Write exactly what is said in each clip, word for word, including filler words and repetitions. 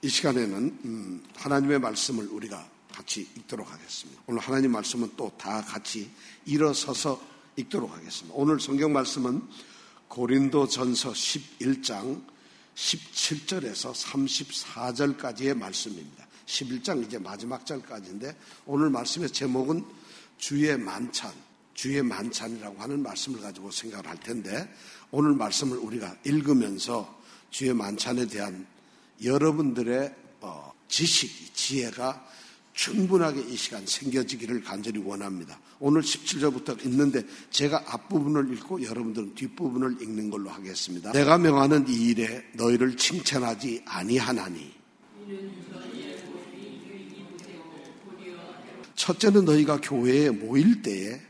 이 시간에는 음, 하나님의 말씀을 우리가 같이 읽도록 하겠습니다. 오늘 하나님 말씀은 또 다 같이 일어서서 읽도록 하겠습니다. 오늘 성경 말씀은 고린도전서 십일 장 십칠 절에서 삼십사 절까지의 말씀입니다. 십일 장 이제 마지막 절까지인데 오늘 말씀의 제목은 주의 만찬, 주의 만찬이라고 하는 말씀을 가지고 생각을 할 텐데 오늘 말씀을 우리가 읽으면서 주의 만찬에 대한 여러분들의 어, 지식, 지혜가 충분하게 이 시간 생겨지기를 간절히 원합니다. 오늘 십칠 절부터 읽는데 제가 앞부분을 읽고 여러분들은 뒷부분을 읽는 걸로 하겠습니다. 내가 명하는 이 일에 너희를 칭찬하지 아니하나니 첫째는 너희가 교회에 모일 때에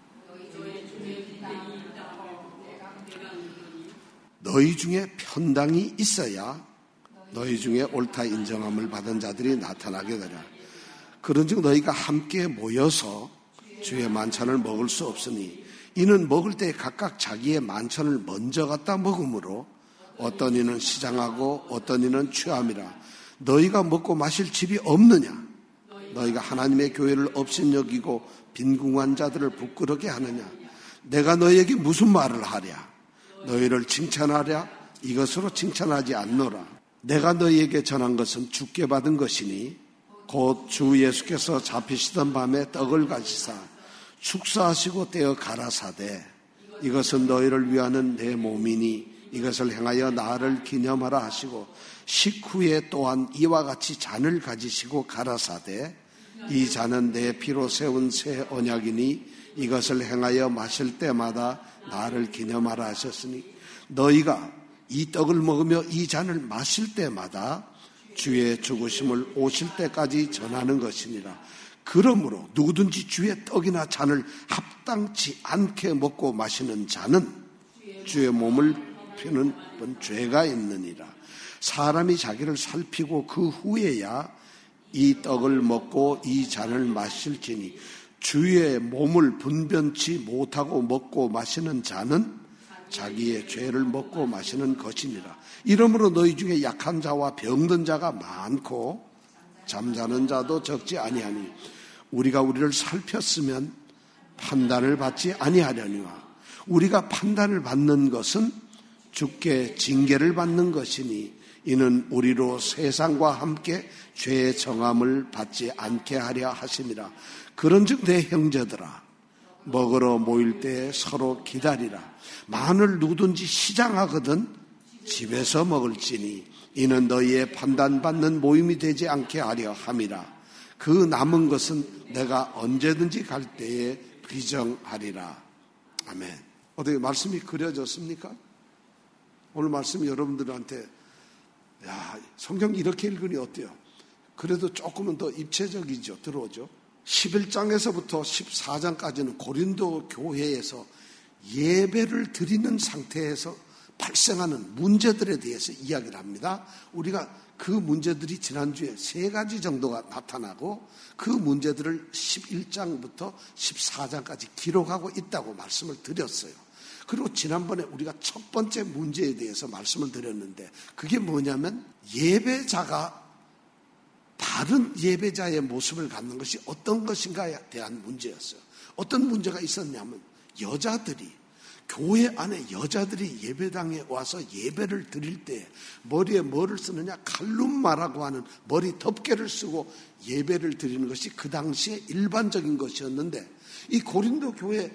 너희 중에 편당이 있어야 너희 중에 옳다 인정함을 받은 자들이 나타나게 되라. 그런즉 너희가 함께 모여서 주의 만찬을 먹을 수 없으니 이는 먹을 때 각각 자기의 만찬을 먼저 갖다 먹으므로 어떤 이는 시장하고 어떤 이는 취함이라. 너희가 먹고 마실 집이 없느냐? 너희가 하나님의 교회를 업신여기고 빈궁한 자들을 부끄럽게 하느냐? 내가 너희에게 무슨 말을 하랴? 너희를 칭찬하랴? 이것으로 칭찬하지 않노라. 내가 너희에게 전한 것은 주께 받은 것이니 곧 주 예수께서 잡히시던 밤에 떡을 가지사 축사하시고 떼어 가라사대 이것은 너희를 위하는 내 몸이니 이것을 행하여 나를 기념하라 하시고 식후에 또한 이와 같이 잔을 가지시고 가라사대 이 잔은 내 피로 세운 새 언약이니 이것을 행하여 마실 때마다 나를 기념하라 하셨으니 너희가 이 떡을 먹으며 이 잔을 마실 때마다 주의 죽으심을 오실 때까지 전하는 것이니라. 그러므로 누구든지 주의 떡이나 잔을 합당치 않게 먹고 마시는 자는 주의 몸을 피는 죄가 있느니라. 사람이 자기를 살피고 그 후에야 이 떡을 먹고 이 잔을 마실지니 주의 몸을 분변치 못하고 먹고 마시는 자는 자기의 죄를 먹고 마시는 것이니라. 이러므로 너희 중에 약한 자와 병든 자가 많고 잠자는 자도 적지 아니하니 우리가 우리를 살폈으면 판단을 받지 아니하려니와 우리가 판단을 받는 것은 주께 징계를 받는 것이니 이는 우리로 세상과 함께 죄의 정함을 받지 않게 하려 하심이라. 그런즉 내 형제들아 먹으러 모일 때 서로 기다리라. 만일 누구든지 시장하거든 집에서 먹을지니 이는 너희의 판단받는 모임이 되지 않게 하려 함이라. 그 남은 것은 내가 언제든지 갈 때에 비정하리라. 아멘. 어떻게 말씀이 그려졌습니까? 오늘 말씀이 여러분들한테 야, 성경 이렇게 읽으니 어때요? 그래도 조금은 더 입체적이죠. 들어오죠. 십일 장에서부터 십사 장까지는 고린도 교회에서 예배를 드리는 상태에서 발생하는 문제들에 대해서 이야기를 합니다. 우리가 그 문제들이 지난주에 세 가지 정도가 나타나고 그 문제들을 십일 장부터 십사 장까지 기록하고 있다고 말씀을 드렸어요. 그리고 지난번에 우리가 첫 번째 문제에 대해서 말씀을 드렸는데 그게 뭐냐면 예배자가 다른 예배자의 모습을 갖는 것이 어떤 것인가에 대한 문제였어요. 어떤 문제가 있었냐면 여자들이 교회 안에 여자들이 예배당에 와서 예배를 드릴 때 머리에 뭐를 쓰느냐? 칼룸마라고 하는 머리 덮개를 쓰고 예배를 드리는 것이 그 당시에 일반적인 것이었는데 이 고린도 교회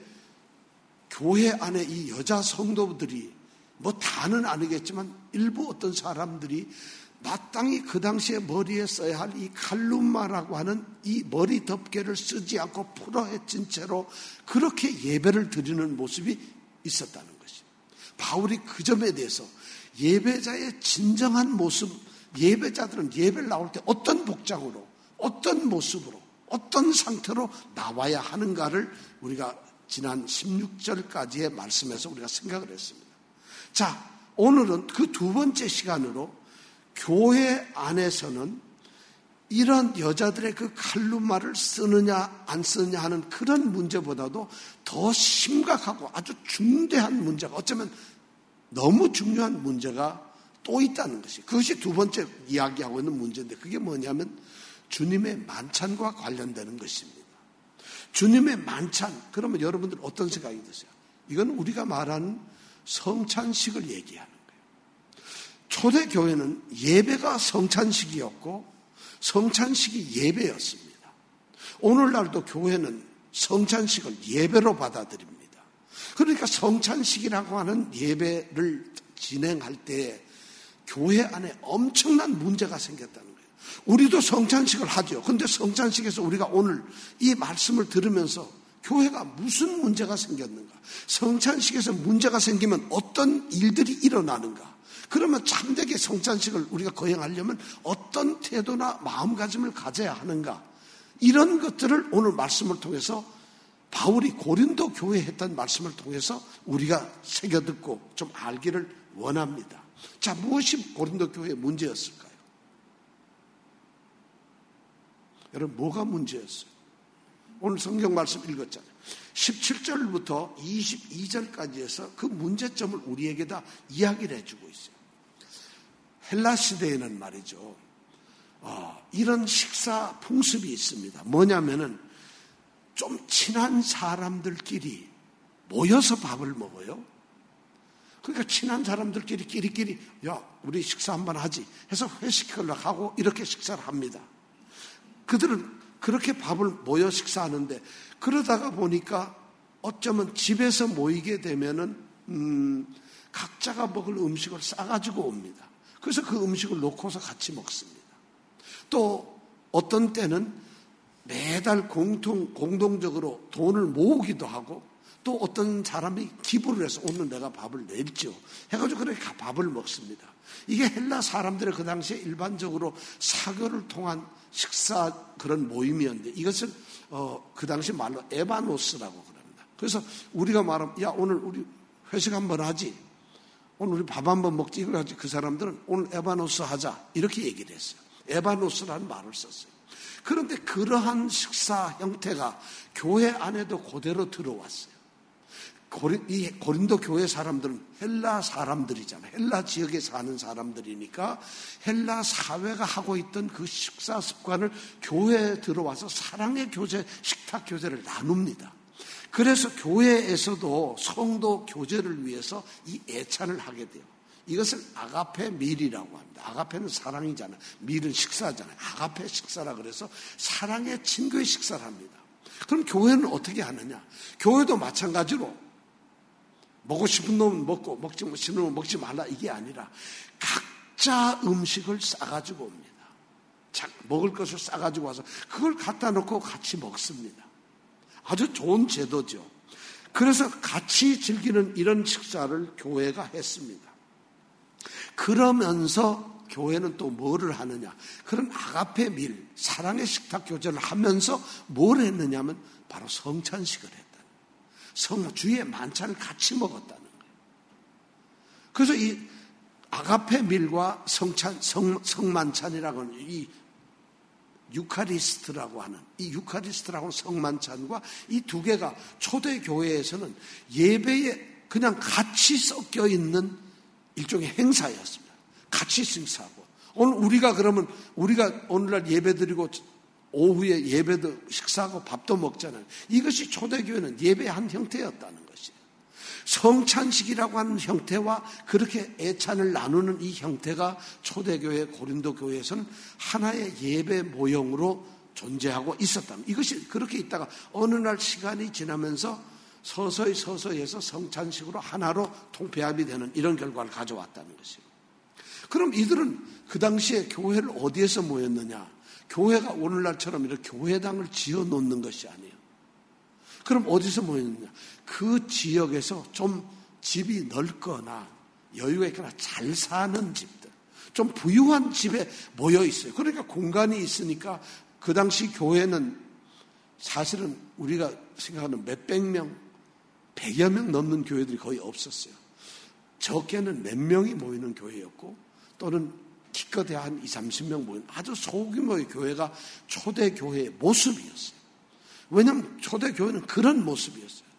교회 안에 이 여자 성도들이 뭐 다는 아니겠지만 일부 어떤 사람들이 마땅히 그 당시에 머리에 써야 할 이 칼룸마라고 하는 이 머리 덮개를 쓰지 않고 풀어헤친 채로 그렇게 예배를 드리는 모습이 있었다는 것입니다. 바울이 그 점에 대해서 예배자의 진정한 모습, 예배자들은 예배를 나올 때 어떤 복장으로, 어떤 모습으로, 어떤 상태로 나와야 하는가를 우리가 지난 십육 절까지의 말씀에서 우리가 생각을 했습니다. 자, 오늘은 그 두 번째 시간으로 교회 안에서는 이런 여자들의 그 칼룸마를 쓰느냐 안 쓰느냐 하는 그런 문제보다도 더 심각하고 아주 중대한 문제가 어쩌면 너무 중요한 문제가 또 있다는 것이. 그것이 두 번째 이야기하고 있는 문제인데 그게 뭐냐면 주님의 만찬과 관련되는 것입니다. 주님의 만찬, 그러면 여러분들 어떤 생각이 드세요? 이건 우리가 말하는 성찬식을 얘기하는 거예요. 초대교회는 예배가 성찬식이었고 성찬식이 예배였습니다. 오늘날도 교회는 성찬식을 예배로 받아들입니다. 그러니까 성찬식이라고 하는 예배를 진행할 때 교회 안에 엄청난 문제가 생겼다는 거예요. 우리도 성찬식을 하죠. 그런데 성찬식에서 우리가 오늘 이 말씀을 들으면서 교회가 무슨 문제가 생겼는가? 성찬식에서 문제가 생기면 어떤 일들이 일어나는가? 그러면 참되게 성찬식을 우리가 거행하려면 어떤 태도나 마음가짐을 가져야 하는가? 이런 것들을 오늘 말씀을 통해서 바울이 고린도 교회에 했던 말씀을 통해서 우리가 새겨듣고 좀 알기를 원합니다. 자, 무엇이 고린도 교회의 문제였을까요? 여러분, 뭐가 문제였어요? 오늘 성경 말씀 읽었잖아요. 십칠 절부터 이십이 절까지 해서 그 문제점을 우리에게 다 이야기를 해주고 있어요. 헬라 시대에는 말이죠. 어, 이런 식사 풍습이 있습니다. 뭐냐면은 좀 친한 사람들끼리 모여서 밥을 먹어요. 그러니까 친한 사람들끼리 끼리끼리 야 우리 식사 한번 하지 해서 회식하려고 하고 이렇게 식사를 합니다. 그들은 그렇게 밥을 모여 식사하는데 그러다가 보니까 어쩌면 집에서 모이게 되면은 음, 각자가 먹을 음식을 싸가지고 옵니다. 그래서 그 음식을 놓고서 같이 먹습니다. 또 어떤 때는 매달 공통, 공동적으로 돈을 모으기도 하고 또 어떤 사람이 기부를 해서 오늘 내가 밥을 낼죠. 해가지고 그렇게 밥을 먹습니다. 이게 헬라 사람들의 그 당시에 일반적으로 사교를 통한 식사 그런 모임이었는데 이것을 어, 그 당시 말로 에바노스라고 그럽니다. 그래서 우리가 말하면 야 오늘 우리 회식 한번 하지. 오늘 우리 밥 한번 먹지. 이걸 하지. 그 사람들은 오늘 에바노스 하자. 이렇게 얘기를 했어요. 에바노스라는 말을 썼어요. 그런데 그러한 식사 형태가 교회 안에도 그대로 들어왔어요. 이 고린도 교회 사람들은 헬라 사람들이잖아요. 헬라 지역에 사는 사람들이니까 헬라 사회가 하고 있던 그 식사 습관을 교회에 들어와서 사랑의 교제, 식탁 교제를 나눕니다. 그래서 교회에서도 성도 교제를 위해서 이 애찬을 하게 돼요. 이것을 아가페 밀이라고 합니다. 아가페는 사랑이잖아요. 밀은 식사잖아요. 아가페 식사라 그래서 사랑의 친교의 식사를 합니다. 그럼 교회는 어떻게 하느냐? 교회도 마찬가지로 먹고 싶은 놈은 먹고 먹지 싶은 놈은 먹지 말라 이게 아니라 각자 음식을 싸가지고 옵니다. 먹을 것을 싸가지고 와서 그걸 갖다 놓고 같이 먹습니다. 아주 좋은 제도죠. 그래서 같이 즐기는 이런 식사를 교회가 했습니다. 그러면서 교회는 또 뭐를 하느냐? 그런 아가페 밀, 사랑의 식탁 교제를 하면서 뭘 했느냐면 바로 성찬식을 했다. 성, 주의 만찬을 같이 먹었다는 거예요. 그래서 이 아가페 밀과 성찬, 성, 성만찬이라고 하는 이 유카리스트라고 하는 이 유카리스트라고 하는 성만찬과 이 두 개가 초대교회에서는 예배에 그냥 같이 섞여 있는 일종의 행사였습니다. 같이 식사하고. 오늘 우리가 그러면 우리가 오늘날 예배 드리고 오후에 예배도 식사하고 밥도 먹잖아요. 이것이 초대교회는 예배의 한 형태였다는 것이에요. 성찬식이라고 하는 형태와 그렇게 애찬을 나누는 이 형태가 초대교회 고린도 교회에서는 하나의 예배 모형으로 존재하고 있었다는 이것이 그렇게 있다가 어느 날 시간이 지나면서 서서히 서서히 해서 성찬식으로 하나로 통폐합이 되는 이런 결과를 가져왔다는 것이에요. 그럼 이들은 그 당시에 교회를 어디에서 모였느냐? 교회가 오늘날처럼 이렇게 교회당을 지어 놓는 것이 아니에요. 그럼 어디서 모였느냐? 그 지역에서 좀 집이 넓거나 여유가 있거나 잘 사는 집들, 좀 부유한 집에 모여 있어요. 그러니까 공간이 있으니까 그 당시 교회는 사실은 우리가 생각하는 몇백 명, 백여 명 넘는 교회들이 거의 없었어요. 적게는 몇 명이 모이는 교회였고 또는 기껏해야 한 이삼십 명 모이는 아주 소규모의 교회가 초대교회의 모습이었어요. 왜냐하면 초대교회는 그런 모습이었어요.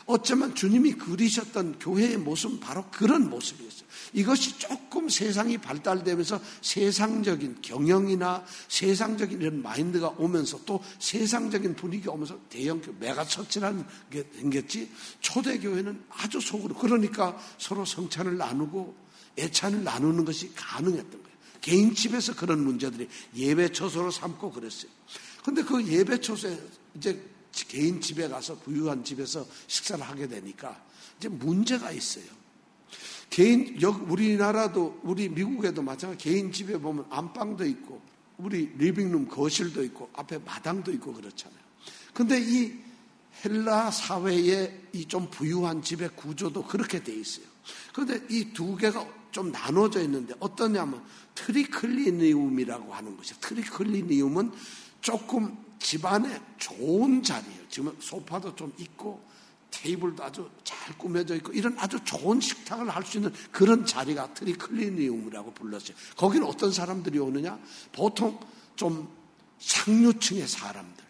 어쩌면 주님이 그리셨던 교회의 모습은 바로 그런 모습이었어요. 이것이 조금 세상이 발달되면서 세상적인 경영이나 세상적인 이런 마인드가 오면서 또 세상적인 분위기가 오면서 대형 메가처치라는 게 생겼지, 초대교회는 아주 속으로, 그러니까 서로 성찬을 나누고 애찬을 나누는 것이 가능했던 거예요. 개인 집에서 그런 문제들이 예배 처소로 삼고 그랬어요. 그런데 그 예배 처소에 이제 개인 집에 가서 부유한 집에서 식사를 하게 되니까 이제 문제가 있어요. 개인, 우리나라도, 우리 미국에도 마찬가지, 개인 집에 보면 안방도 있고, 우리 리빙룸 거실도 있고, 앞에 마당도 있고 그렇잖아요. 근데 이 헬라 사회의 이 좀 부유한 집의 구조도 그렇게 돼 있어요. 그런데 이 두 개가 좀 나눠져 있는데 어떠냐면 트리클리니움이라고 하는 것이에요. 트리클리니움은 조금 집안에 좋은 자리예요. 지금 소파도 좀 있고 테이블도 아주 잘 꾸며져 있고 이런 아주 좋은 식탁을 할 수 있는 그런 자리가 트리클리니움이라고 불렀어요. 거기는 어떤 사람들이 오느냐? 보통 좀 상류층의 사람들,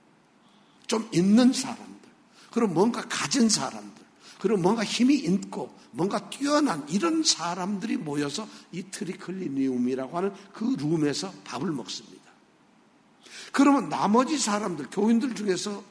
좀 있는 사람들, 그리고 뭔가 가진 사람들, 그리고 뭔가 힘이 있고 뭔가 뛰어난 이런 사람들이 모여서 이 트리클리니움이라고 하는 그 룸에서 밥을 먹습니다. 그러면 나머지 사람들, 교인들 중에서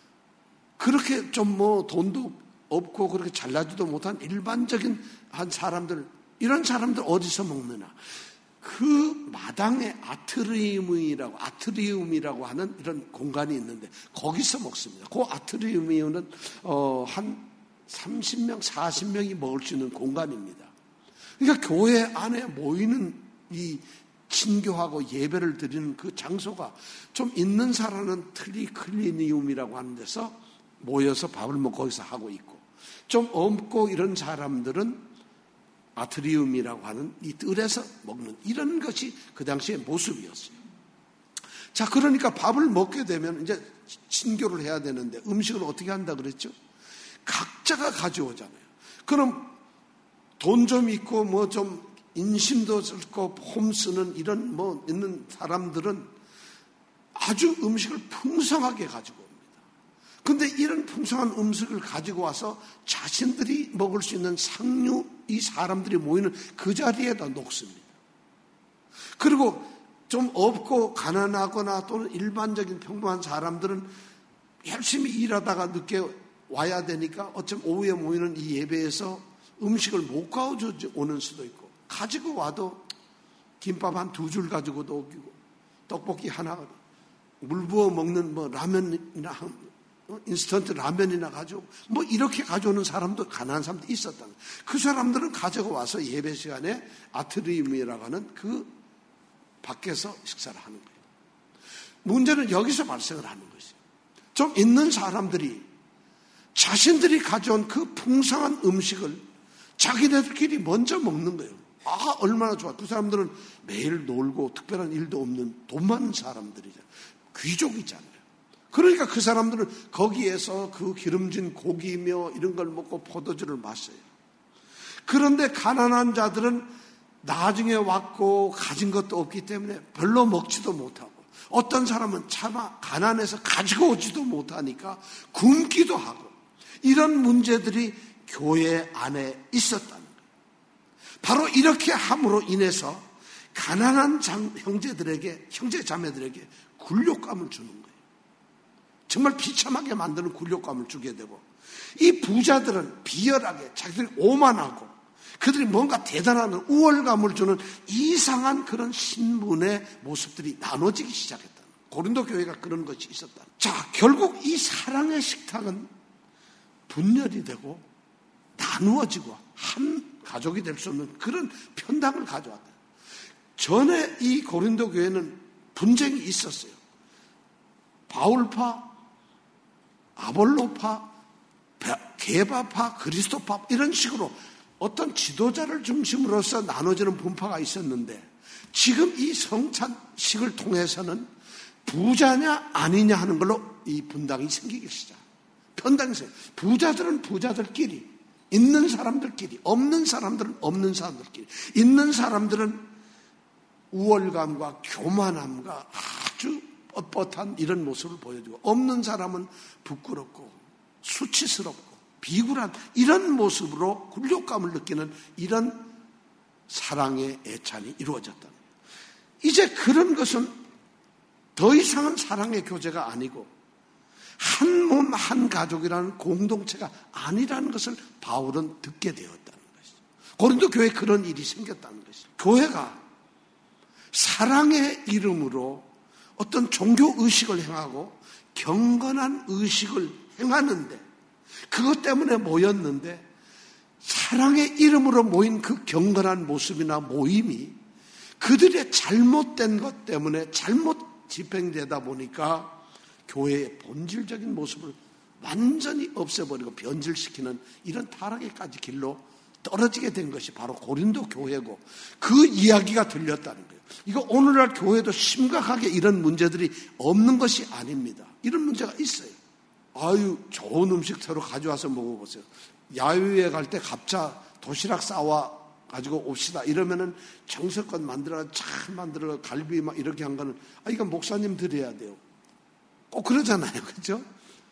그렇게 좀 뭐 돈도 없고 그렇게 잘나지도 못한 일반적인 한 사람들, 이런 사람들 어디서 먹느냐? 그 마당에 아트리움이라고, 아트리움이라고 하는 이런 공간이 있는데 거기서 먹습니다. 그 아트리움은 어, 한 삼십 명, 사십 명이 먹을 수 있는 공간입니다. 그러니까 교회 안에 모이는 이 친교하고 예배를 드리는 그 장소가 좀 있는 사람은 트리클리니움이라고 하는 데서 모여서 밥을 먹고 거기서 하고 있고, 좀 없고 이런 사람들은 아트리움이라고 하는 이 뜰에서 먹는 이런 것이 그 당시의 모습이었어요. 자, 그러니까 밥을 먹게 되면 이제 친교를 해야 되는데 음식을 어떻게 한다 그랬죠? 각자가 가져오잖아요. 그럼 돈 좀 있고 뭐 좀 인심도 쓸고 홈 쓰는 이런 뭐 있는 사람들은 아주 음식을 풍성하게 가지고 옵니다. 근데 이런 풍성한 음식을 가지고 와서 자신들이 먹을 수 있는 상류 이 사람들이 모이는 그 자리에다 놓습니다. 그리고 좀 없고 가난하거나 또는 일반적인 평범한 사람들은 열심히 일하다가 늦게 와야 되니까 어쩜 오후에 모이는 이 예배에서 음식을 못 가져 오는 수도 있고, 가지고 와도 김밥 한 두 줄 가지고도 오기고, 떡볶이 하나, 물 부어 먹는 뭐 라면이나 인스턴트 라면이나 가지고 뭐 이렇게 가져오는 사람도, 가난한 사람도 있었다는 거예요. 그 사람들은 가지고 와서 예배 시간에 아트리움이라고 하는 그 밖에서 식사를 하는 거예요. 문제는 여기서 발생을 하는 것이에요. 좀 있는 사람들이 자신들이 가져온 그 풍성한 음식을 자기네들끼리 먼저 먹는 거예요. 아, 얼마나 좋아. 그 사람들은 매일 놀고 특별한 일도 없는 돈 많은 사람들이잖아요. 귀족이잖아요. 그러니까 그 사람들은 거기에서 그 기름진 고기며 이런 걸 먹고 포도주를 마셔요. 그런데 가난한 자들은 나중에 왔고 가진 것도 없기 때문에 별로 먹지도 못하고, 어떤 사람은 차마 가난해서 가지고 오지도 못하니까 굶기도 하고, 이런 문제들이 교회 안에 있었다는 거예요. 바로 이렇게 함으로 인해서 가난한 형제들에게, 형제 자매들에게 굴욕감을 주는 거예요. 정말 비참하게 만드는 굴욕감을 주게 되고, 이 부자들은 비열하게 자기들이 오만하고 그들이 뭔가 대단한 우월감을 주는 이상한 그런 신분의 모습들이 나눠지기 시작했다. 고린도 교회가 그런 것이 있었다. 자, 결국 이 사랑의 식탁은 분열이 되고 나누어지고 한 가족이 될 수 없는 그런 편당을 가져왔다. 전에 이 고린도 교회는 분쟁이 있었어요. 바울파, 아볼로파, 게바파, 그리스도파 이런 식으로 어떤 지도자를 중심으로서 나눠지는 분파가 있었는데, 지금 이 성찬식을 통해서는 부자냐 아니냐 하는 걸로 이 분당이 생기기 시작. 편당이 생겨. 부자들은 부자들끼리, 있는 사람들끼리, 없는 사람들은 없는 사람들끼리. 있는 사람들은 우월감과 교만함과 아주 뻣뻣한 이런 모습을 보여주고, 없는 사람은 부끄럽고 수치스럽고 비굴한 이런 모습으로 굴욕감을 느끼는 이런 사랑의 애찬이 이루어졌다는 거예요. 이제 그런 것은 더 이상은 사랑의 교제가 아니고 한 몸 한 가족이라는 공동체가 아니라는 것을 바울은 듣게 되었다는 것이죠. 고린도 교회에 그런 일이 생겼다는 것이죠. 교회가 사랑의 이름으로 어떤 종교 의식을 행하고 경건한 의식을 행하는데 그것 때문에 모였는데 사랑의 이름으로 모인 그 경건한 모습이나 모임이 그들의 잘못된 것 때문에 잘못 집행되다 보니까 교회의 본질적인 모습을 완전히 없애버리고 변질시키는 이런 타락의까지 길로 떨어지게 된 것이 바로 고린도 교회고 그 이야기가 들렸다는 거예요. 이거 오늘날 교회도 심각하게 이런 문제들이 없는 것이 아닙니다. 이런 문제가 있어요. 아유, 좋은 음식 새로 가져와서 먹어보세요. 야유회 갈 때 갑자 도시락 싸와 가지고 옵시다. 이러면은 정성껏 만들어 잘 만들어 갈비 막 이렇게 한 거는 아 이건 목사님 드려야 돼요. 꼭 그러잖아요, 그렇죠?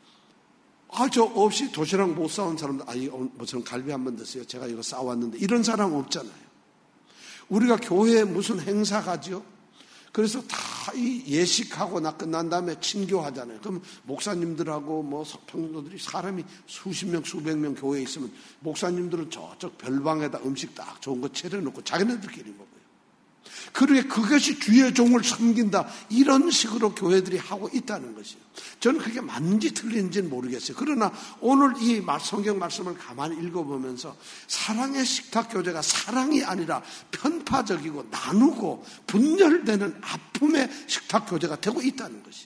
아, 저 없이 도시락 못 싸온 사람들 아 이거 무슨 갈비 한번 드세요. 제가 이거 싸왔는데 이런 사람 없잖아요. 우리가 교회에 무슨 행사 가죠? 그래서 다 이 예식하고 나 끝난 다음에 친교하잖아요. 그럼 목사님들하고 뭐 성도들이 사람이 수십 명, 수백 명 교회에 있으면 목사님들은 저쪽 별방에다 음식 딱 좋은 거 차려놓고 자기네들끼리 먹어요. 그러게 그것이 주의 종을 섬긴다. 이런 식으로 교회들이 하고 있다는 것이에요. 저는 그게 맞는지 틀린지는 모르겠어요. 그러나 오늘 이 성경 말씀을 가만히 읽어보면서 사랑의 식탁 교제가 사랑이 아니라 편파적이고 나누고 분열되는 아픔의 식탁 교제가 되고 있다는 것이에요.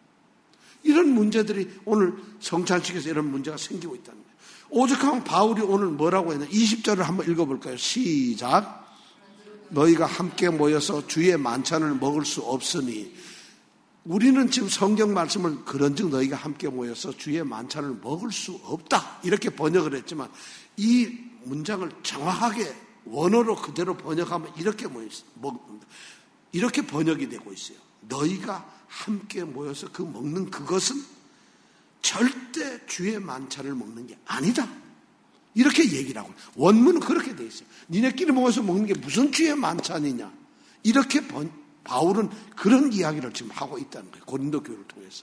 이런 문제들이 오늘 성찬식에서 이런 문제가 생기고 있다는 거예요. 오죽하면 바울이 오늘 뭐라고 했냐. 이십 절을 한번 읽어볼까요? 시작. 너희가 함께 모여서 주의 만찬을 먹을 수 없으니 우리는 지금 성경 말씀을 그런즉 너희가 함께 모여서 주의 만찬을 먹을 수 없다 이렇게 번역을 했지만 이 문장을 정확하게 원어로 그대로 번역하면 이렇게 먹는다. 이렇게 번역이 되고 있어요. 너희가 함께 모여서 그 먹는 그것은 절대 주의 만찬을 먹는 게 아니다. 이렇게 얘기를 하고 원문은 그렇게 돼 있어요. 니네끼리 모여서 먹는 게 무슨 주의 만찬이냐. 이렇게 번, 바울은 그런 이야기를 지금 하고 있다는 거예요. 고린도 교회를 통해서.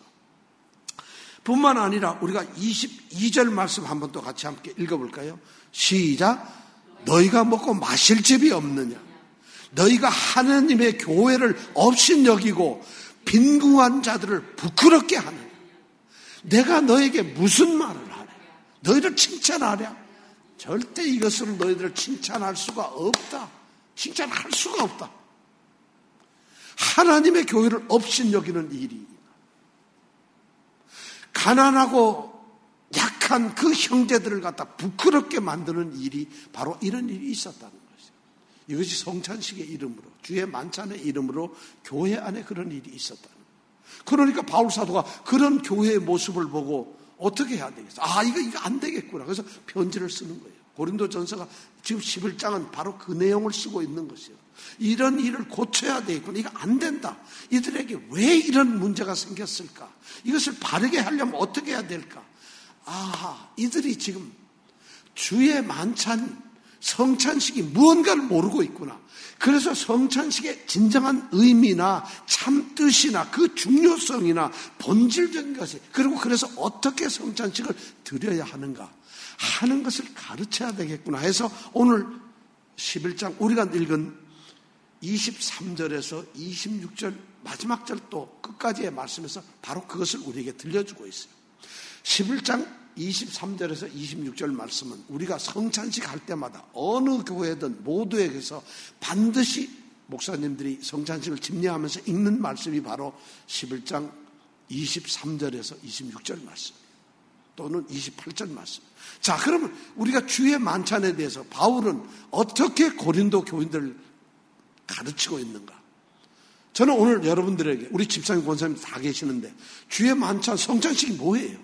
뿐만 아니라 우리가 이십이 절 말씀 한번 또 같이 함께 읽어볼까요? 시작. 너희가 먹고 마실 집이 없느냐. 너희가 하나님의 교회를 업신여기고 빈궁한 자들을 부끄럽게 하느냐. 내가 너에게 무슨 말을 하랴. 너희를 칭찬하랴. 절대 이것으로 너희들을 칭찬할 수가 없다. 칭찬할 수가 없다. 하나님의 교회를 업신여기는 일이 가난하고 약한 그 형제들을 갖다 부끄럽게 만드는 일이 바로 이런 일이 있었다는 것이죠. 이것이 성찬식의 이름으로 주의 만찬의 이름으로 교회 안에 그런 일이 있었다는 거예요. 그러니까 바울 사도가 그런 교회의 모습을 보고 어떻게 해야 되겠어? 아, 이거, 이거 안 되겠구나. 그래서 편지를 쓰는 거예요. 고린도 전서가 지금 십일 장은 바로 그 내용을 쓰고 있는 것이에요. 이런 일을 고쳐야 되겠구나. 이거 안 된다. 이들에게 왜 이런 문제가 생겼을까? 이것을 바르게 하려면 어떻게 해야 될까? 아, 이들이 지금 주의 만찬, 성찬식이 무언가를 모르고 있구나. 그래서 성찬식의 진정한 의미나 참 뜻이나 그 중요성이나 본질적인 것이 그리고 그래서 어떻게 성찬식을 드려야 하는가 하는 것을 가르쳐야 되겠구나 해서 오늘 십일 장 우리가 읽은 이십삼 절에서 이십육 절 마지막 절 또 끝까지의 말씀에서 바로 그것을 우리에게 들려주고 있어요. 십일 장 이십삼 절에서 이십육 절 말씀은 우리가 성찬식 할 때마다 어느 교회든 모두에게서 반드시 목사님들이 성찬식을 집례하면서 읽는 말씀이 바로 십일 장 이십삼 절에서 이십육 절 말씀 또는 이십팔 절 말씀. 자, 그러면 우리가 주의 만찬에 대해서 바울은 어떻게 고린도 교인들을 가르치고 있는가? 저는 오늘 여러분들에게 우리 집사님 권사님 다 계시는데 주의 만찬 성찬식이 뭐예요?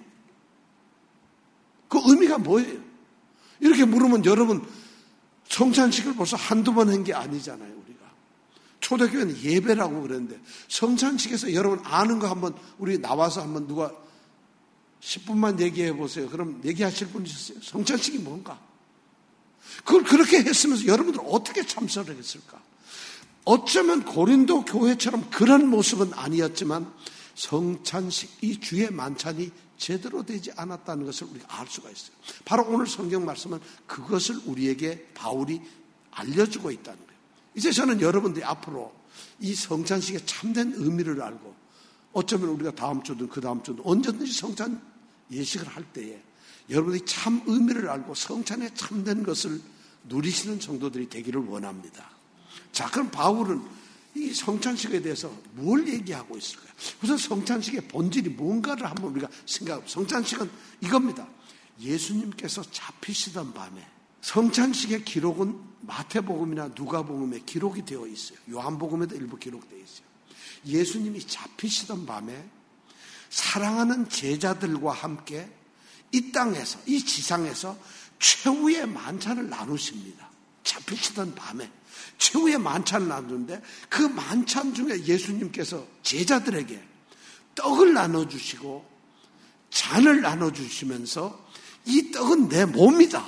그 의미가 뭐예요? 이렇게 물으면 여러분 성찬식을 벌써 한두 번 한 게 아니잖아요. 우리가 초대교회는 예배라고 그랬는데 성찬식에서 여러분 아는 거 한번 우리 나와서 한번 누가 십 분만 얘기해 보세요. 그럼 얘기하실 분 있으세요? 성찬식이 뭔가? 그걸 그렇게 했으면서 여러분들 어떻게 참석을 했을까? 어쩌면 고린도 교회처럼 그런 모습은 아니었지만 성찬식, 이 주의 만찬이 제대로 되지 않았다는 것을 우리가 알 수가 있어요. 바로 오늘 성경 말씀은 그것을 우리에게 바울이 알려주고 있다는 거예요. 이제 저는 여러분들이 앞으로 이 성찬식의 참된 의미를 알고 어쩌면 우리가 다음 주든 그 다음 주든 언제든지 성찬 예식을 할 때에 여러분들이 참 의미를 알고 성찬에 참된 것을 누리시는 성도들이 되기를 원합니다. 자, 그럼 바울은 이 성찬식에 대해서 뭘 얘기하고 있을까요? 우선 성찬식의 본질이 뭔가를 한번 우리가 생각해보면 성찬식은 이겁니다. 예수님께서 잡히시던 밤에 성찬식의 기록은 마태복음이나 누가복음에 기록이 되어 있어요. 요한복음에도 일부 기록되어 있어요. 예수님이 잡히시던 밤에 사랑하는 제자들과 함께 이 땅에서, 이 지상에서 최후의 만찬을 나누십니다. 잡히시던 밤에 최후의 만찬을 나누는데 그 만찬 중에 예수님께서 제자들에게 떡을 나눠주시고 잔을 나눠주시면서 이 떡은 내 몸이다.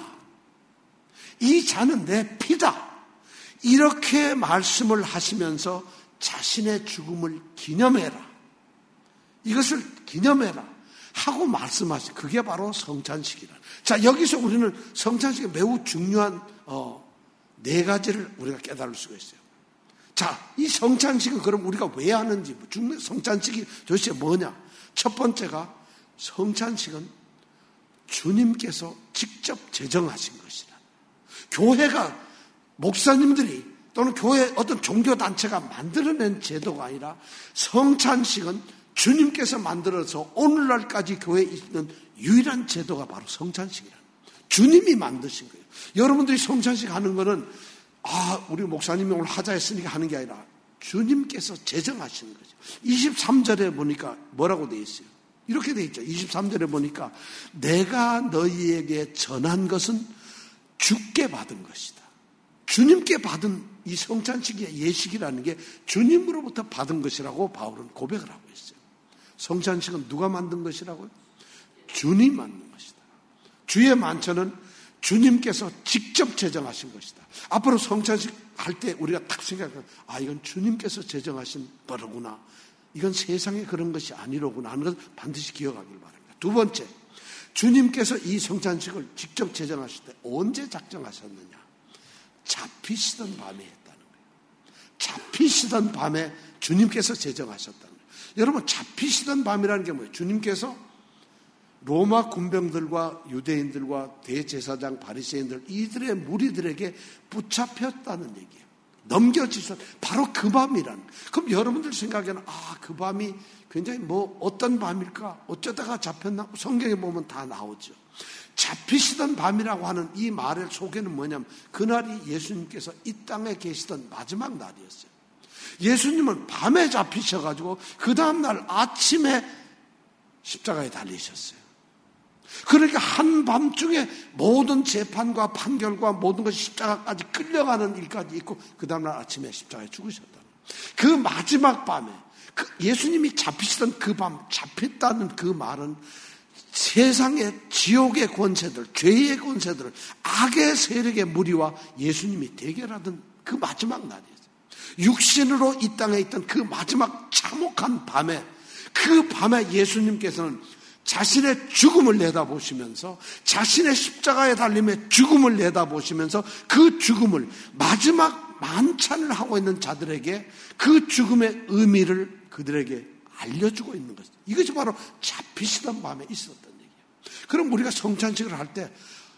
이 잔은 내 피다. 이렇게 말씀을 하시면서 자신의 죽음을 기념해라. 이것을 기념해라. 하고 말씀하시. 그게 바로 성찬식이라. 자, 여기서 우리는 성찬식의 매우 중요한 어, 네 가지를 우리가 깨달을 수가 있어요. 자, 이 성찬식은 그럼 우리가 왜 하는지, 성찬식이 도대체 뭐냐? 첫 번째가 성찬식은 주님께서 직접 제정하신 것이다. 교회가, 목사님들이 또는 교회 어떤 종교단체가 만들어낸 제도가 아니라 성찬식은 주님께서 만들어서 오늘날까지 교회에 있는 유일한 제도가 바로 성찬식이라는 거예요. 주님이 만드신 거예요. 여러분들이 성찬식 하는 거는 아, 우리 목사님이 오늘 하자 했으니까 하는 게 아니라 주님께서 제정하시는 거죠. 이십삼 절에 보니까 뭐라고 되어 있어요? 이렇게 되어 있죠. 이십삼 절에 보니까 내가 너희에게 전한 것은 주께 받은 것이다. 주님께 받은 이 성찬식의 예식이라는 게 주님으로부터 받은 것이라고 바울은 고백을 하고 있어요. 성찬식은 누가 만든 것이라고요? 주님 만든 것이다. 주의 만찬은 주님께서 직접 제정하신 것이다. 앞으로 성찬식 할 때 우리가 딱 생각하면 아, 이건 주님께서 제정하신 거로구나. 이건 세상에 그런 것이 아니로구나 하는 것을 반드시 기억하길 바랍니다. 두 번째, 주님께서 이 성찬식을 직접 제정하실 때 언제 작정하셨느냐? 잡히시던 밤에 했다는 거예요. 잡히시던 밤에 주님께서 제정하셨다는 거예요. 여러분, 잡히시던 밤이라는 게 뭐예요? 주님께서 로마 군병들과 유대인들과 대제사장 바리새인들 이들의 무리들에게 붙잡혔다는 얘기예요. 넘겨지셨 바로 그 밤이란. 그럼 여러분들 생각에는 아, 그 밤이 굉장히 뭐 어떤 밤일까? 어쩌다가 잡혔나? 성경에 보면 다 나오죠. 잡히시던 밤이라고 하는 이 말의 속에는 뭐냐면 그날이 예수님께서 이 땅에 계시던 마지막 날이었어요. 예수님은 밤에 잡히셔가지고 그 다음날 아침에 십자가에 달리셨어요. 그러니까 한밤중에 모든 재판과 판결과 모든 것이 십자가까지 끌려가는 일까지 있고 그 다음날 아침에 십자가에 죽으셨다. 그 마지막 밤에 그 예수님이 잡히시던 그 밤, 잡혔다는 그 말은 세상의 지옥의 권세들, 죄의 권세들을 악의 세력의 무리와 예수님이 대결하던 그 마지막 날이었어요. 육신으로 이 땅에 있던 그 마지막 참혹한 밤에 그 밤에 예수님께서는 자신의 죽음을 내다보시면서 자신의 십자가에 달림의 죽음을 내다보시면서 그 죽음을 마지막 만찬을 하고 있는 자들에게 그 죽음의 의미를 그들에게 알려주고 있는 것이죠. 이것이 바로 잡히시던 밤에 있었던 얘기예요. 그럼 우리가 성찬식을 할 때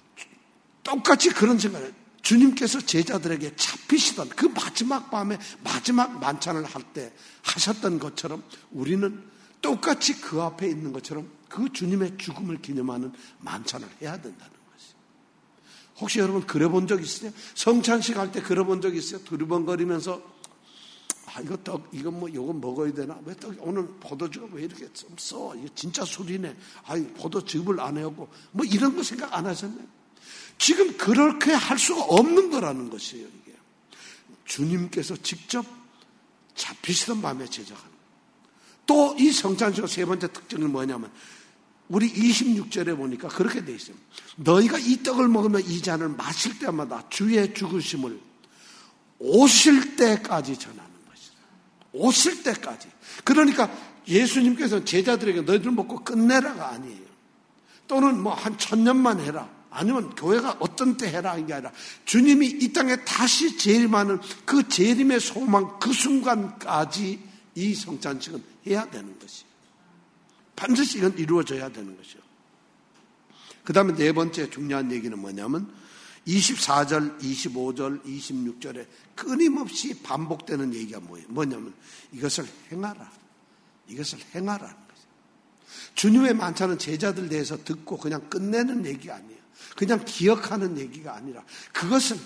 똑같이 그런 생각을 주님께서 제자들에게 잡히시던 그 마지막 밤에 마지막 만찬을 할 때 하셨던 것처럼 우리는 똑같이 그 앞에 있는 것처럼 그 주님의 죽음을 기념하는 만찬을 해야 된다는 것이죠. 혹시 여러분 그려본 적 있으세요? 성찬식 할 때 그려본 적 있어요? 두리번거리면서 아, 이거 떡, 이거 뭐, 이거 먹어야 되나? 왜 떡, 오늘 포도주가 왜 이렇게 좀 써? 이거 진짜 술이네. 아, 포도즙을 안 해오고. 뭐 이런 거 생각 안 하셨나요? 지금 그렇게 할 수가 없는 거라는 것이에요, 이게. 주님께서 직접 잡히시던 밤에 제작하는. 또 이 성찬식의 세 번째 특징은 뭐냐면 우리 이십육 절에 보니까 그렇게 돼 있어요. 너희가 이 떡을 먹으며 이 잔을 마실 때마다 주의 죽으심을 오실 때까지 전하는 것이다. 오실 때까지. 그러니까 예수님께서 제자들에게 너희들 먹고 끝내라가 아니에요. 또는 뭐 한 천년만 해라. 아니면 교회가 어떤 때 해라 이게 아니라 주님이 이 땅에 다시 재림하는 그 재림의 소망 그 순간까지 이 성찬식은 해야 되는 것이에요. 반드시 이건 이루어져야 되는 것이요. 그 다음에 네 번째 중요한 얘기는 뭐냐면 이십사 절, 이십오 절, 이십육 절에 끊임없이 반복되는 얘기가 뭐예요? 뭐냐면 이것을 행하라. 이것을 행하라는 거죠. 주님의 만찬은 제자들 대해서 듣고 그냥 끝내는 얘기가 아니에요. 그냥 기억하는 얘기가 아니라 그것을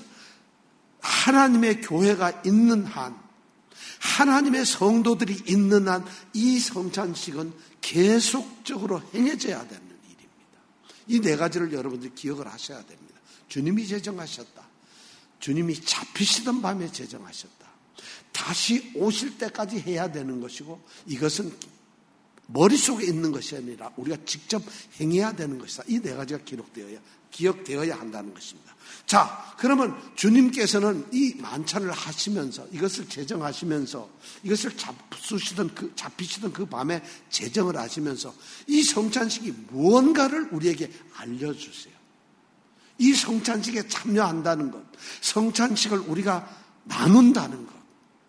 하나님의 교회가 있는 한, 하나님의 성도들이 있는 한 이 성찬식은 계속적으로 행해져야 되는 일입니다. 이 네 가지를 여러분들이 기억을 하셔야 됩니다. 주님이 제정하셨다. 주님이 잡히시던 밤에 제정하셨다. 다시 오실 때까지 해야 되는 것이고 이것은 머릿속에 있는 것이 아니라 우리가 직접 행해야 되는 것이다. 이 네 가지가 기록되어야, 기억되어야 한다는 것입니다. 자, 그러면 주님께서는 이 만찬을 하시면서 이것을 제정하시면서 이것을 잡수시던 그, 잡히시던 그 밤에 제정을 하시면서 이 성찬식이 무언가를 우리에게 알려주세요. 이 성찬식에 참여한다는 것, 성찬식을 우리가 나눈다는 것,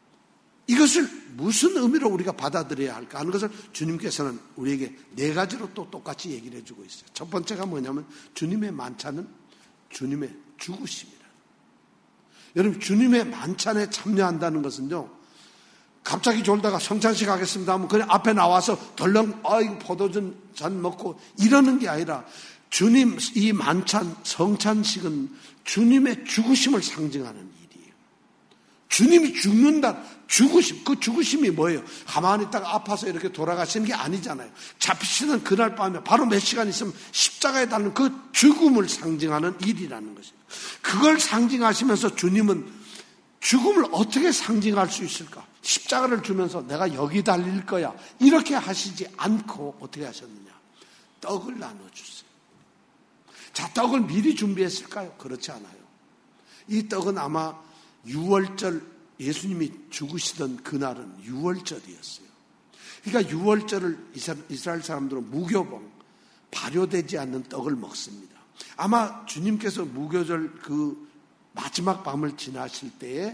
이것을 무슨 의미로 우리가 받아들여야 할까 하는 것을 주님께서는 우리에게 네 가지로 또 똑같이 얘기를 해주고 있어요. 첫 번째가 뭐냐면 주님의 만찬은 주님의 죽으심이라. 여러분, 주님의 만찬에 참여한다는 것은요, 갑자기 졸다가 성찬식 하겠습니다 하면 그냥 앞에 나와서 덜렁 아이고 포도주 잔 먹고 이러는 게 아니라 주님 이 만찬 성찬식은 주님의 죽으심을 상징하는 일이에요. 주님이 죽는다. 죽으심. 그 죽으심이 뭐예요? 가만히 있다가 아파서 이렇게 돌아가시는 게 아니잖아요. 잡히시는 그날 밤에 바로 몇 시간 있으면 십자가에 달린 그 죽음을 상징하는 일이라는 것입니다. 그걸 상징하시면서 주님은 죽음을 어떻게 상징할 수 있을까? 십자가를 주면서 내가 여기 달릴 거야. 이렇게 하시지 않고 어떻게 하셨느냐? 떡을 나눠주세요. 자, 떡을 미리 준비했을까요? 그렇지 않아요. 이 떡은 아마 유월절 예수님이 죽으시던 그날은 유월절이었어요. 그러니까 유월절을 이스라엘 사람들은 무교봉, 발효되지 않는 떡을 먹습니다. 아마 주님께서 무교절 그 마지막 밤을 지나실 때에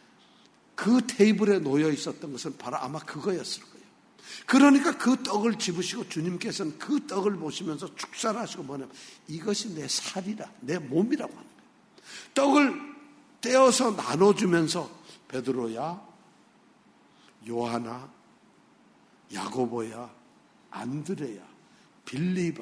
그 테이블에 놓여 있었던 것은 바로 아마 그거였을 거예요. 그러니까 그 떡을 집으시고 주님께서는 그 떡을 보시면서 축사를 하시고 뭐냐면 이것이 내 살이라, 내 몸이라고 하는 거예요. 떡을 떼어서 나눠주면서 베드로야, 요하나, 야고보야, 안드레야, 빌리바,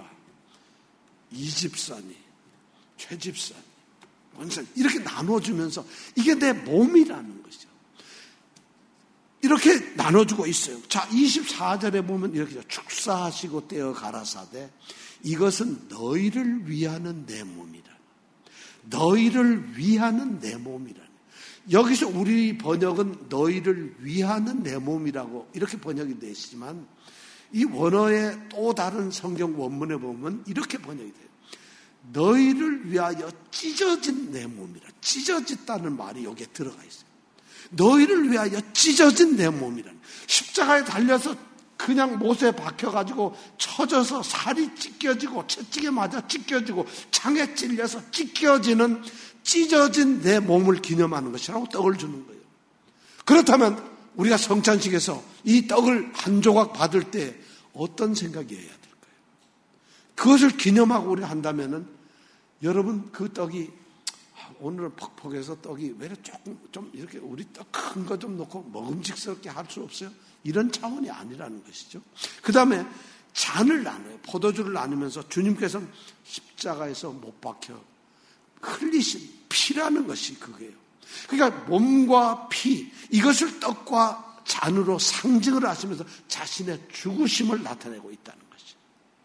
이집사니, 최집사니, 원사님 이렇게 나눠주면서 이게 내 몸이라는 것이죠. 이렇게 나눠주고 있어요. 자, 이십사 절에 보면 이렇게 축사하시고 떼어 가라사대 이것은 너희를 위하는 내 몸이라. 너희를 위하는 내 몸이라. 여기서 우리 번역은 너희를 위하는 내 몸이라고 이렇게 번역이 되시지만 이 원어의 또 다른 성경 원문에 보면 이렇게 번역이 돼요. 너희를 위하여 찢어진 내 몸이라. 찢어졌다는 말이 여기에 들어가 있어요. 너희를 위하여 찢어진 내 몸이라는. 십자가에 달려서 그냥 못에 박혀가지고 쳐져서 살이 찢겨지고 채찍에 맞아 찢겨지고 창에 찔려서 찢겨지는 찢어진 내 몸을 기념하는 것이라고 떡을 주는 거예요. 그렇다면 우리가 성찬식에서 이 떡을 한 조각 받을 때 어떤 생각이어야 될까요? 그것을 기념하고 우리가 한다면은 여러분 그 떡이 오늘은 퍽퍽해서 떡이 왜 조금 좀 이렇게 우리 떡 큰 거 좀 넣고 먹음직스럽게 할 수 없어요? 이런 차원이 아니라는 것이죠. 그 다음에 잔을 나눠요. 포도주를 나누면서 주님께서는 십자가에서 못 박혀 흘리신 피라는 것이 그게요. 그러니까 몸과 피 이것을 떡과 잔으로 상징을 하시면서 자신의 죽으심을 나타내고 있다는 것이죠.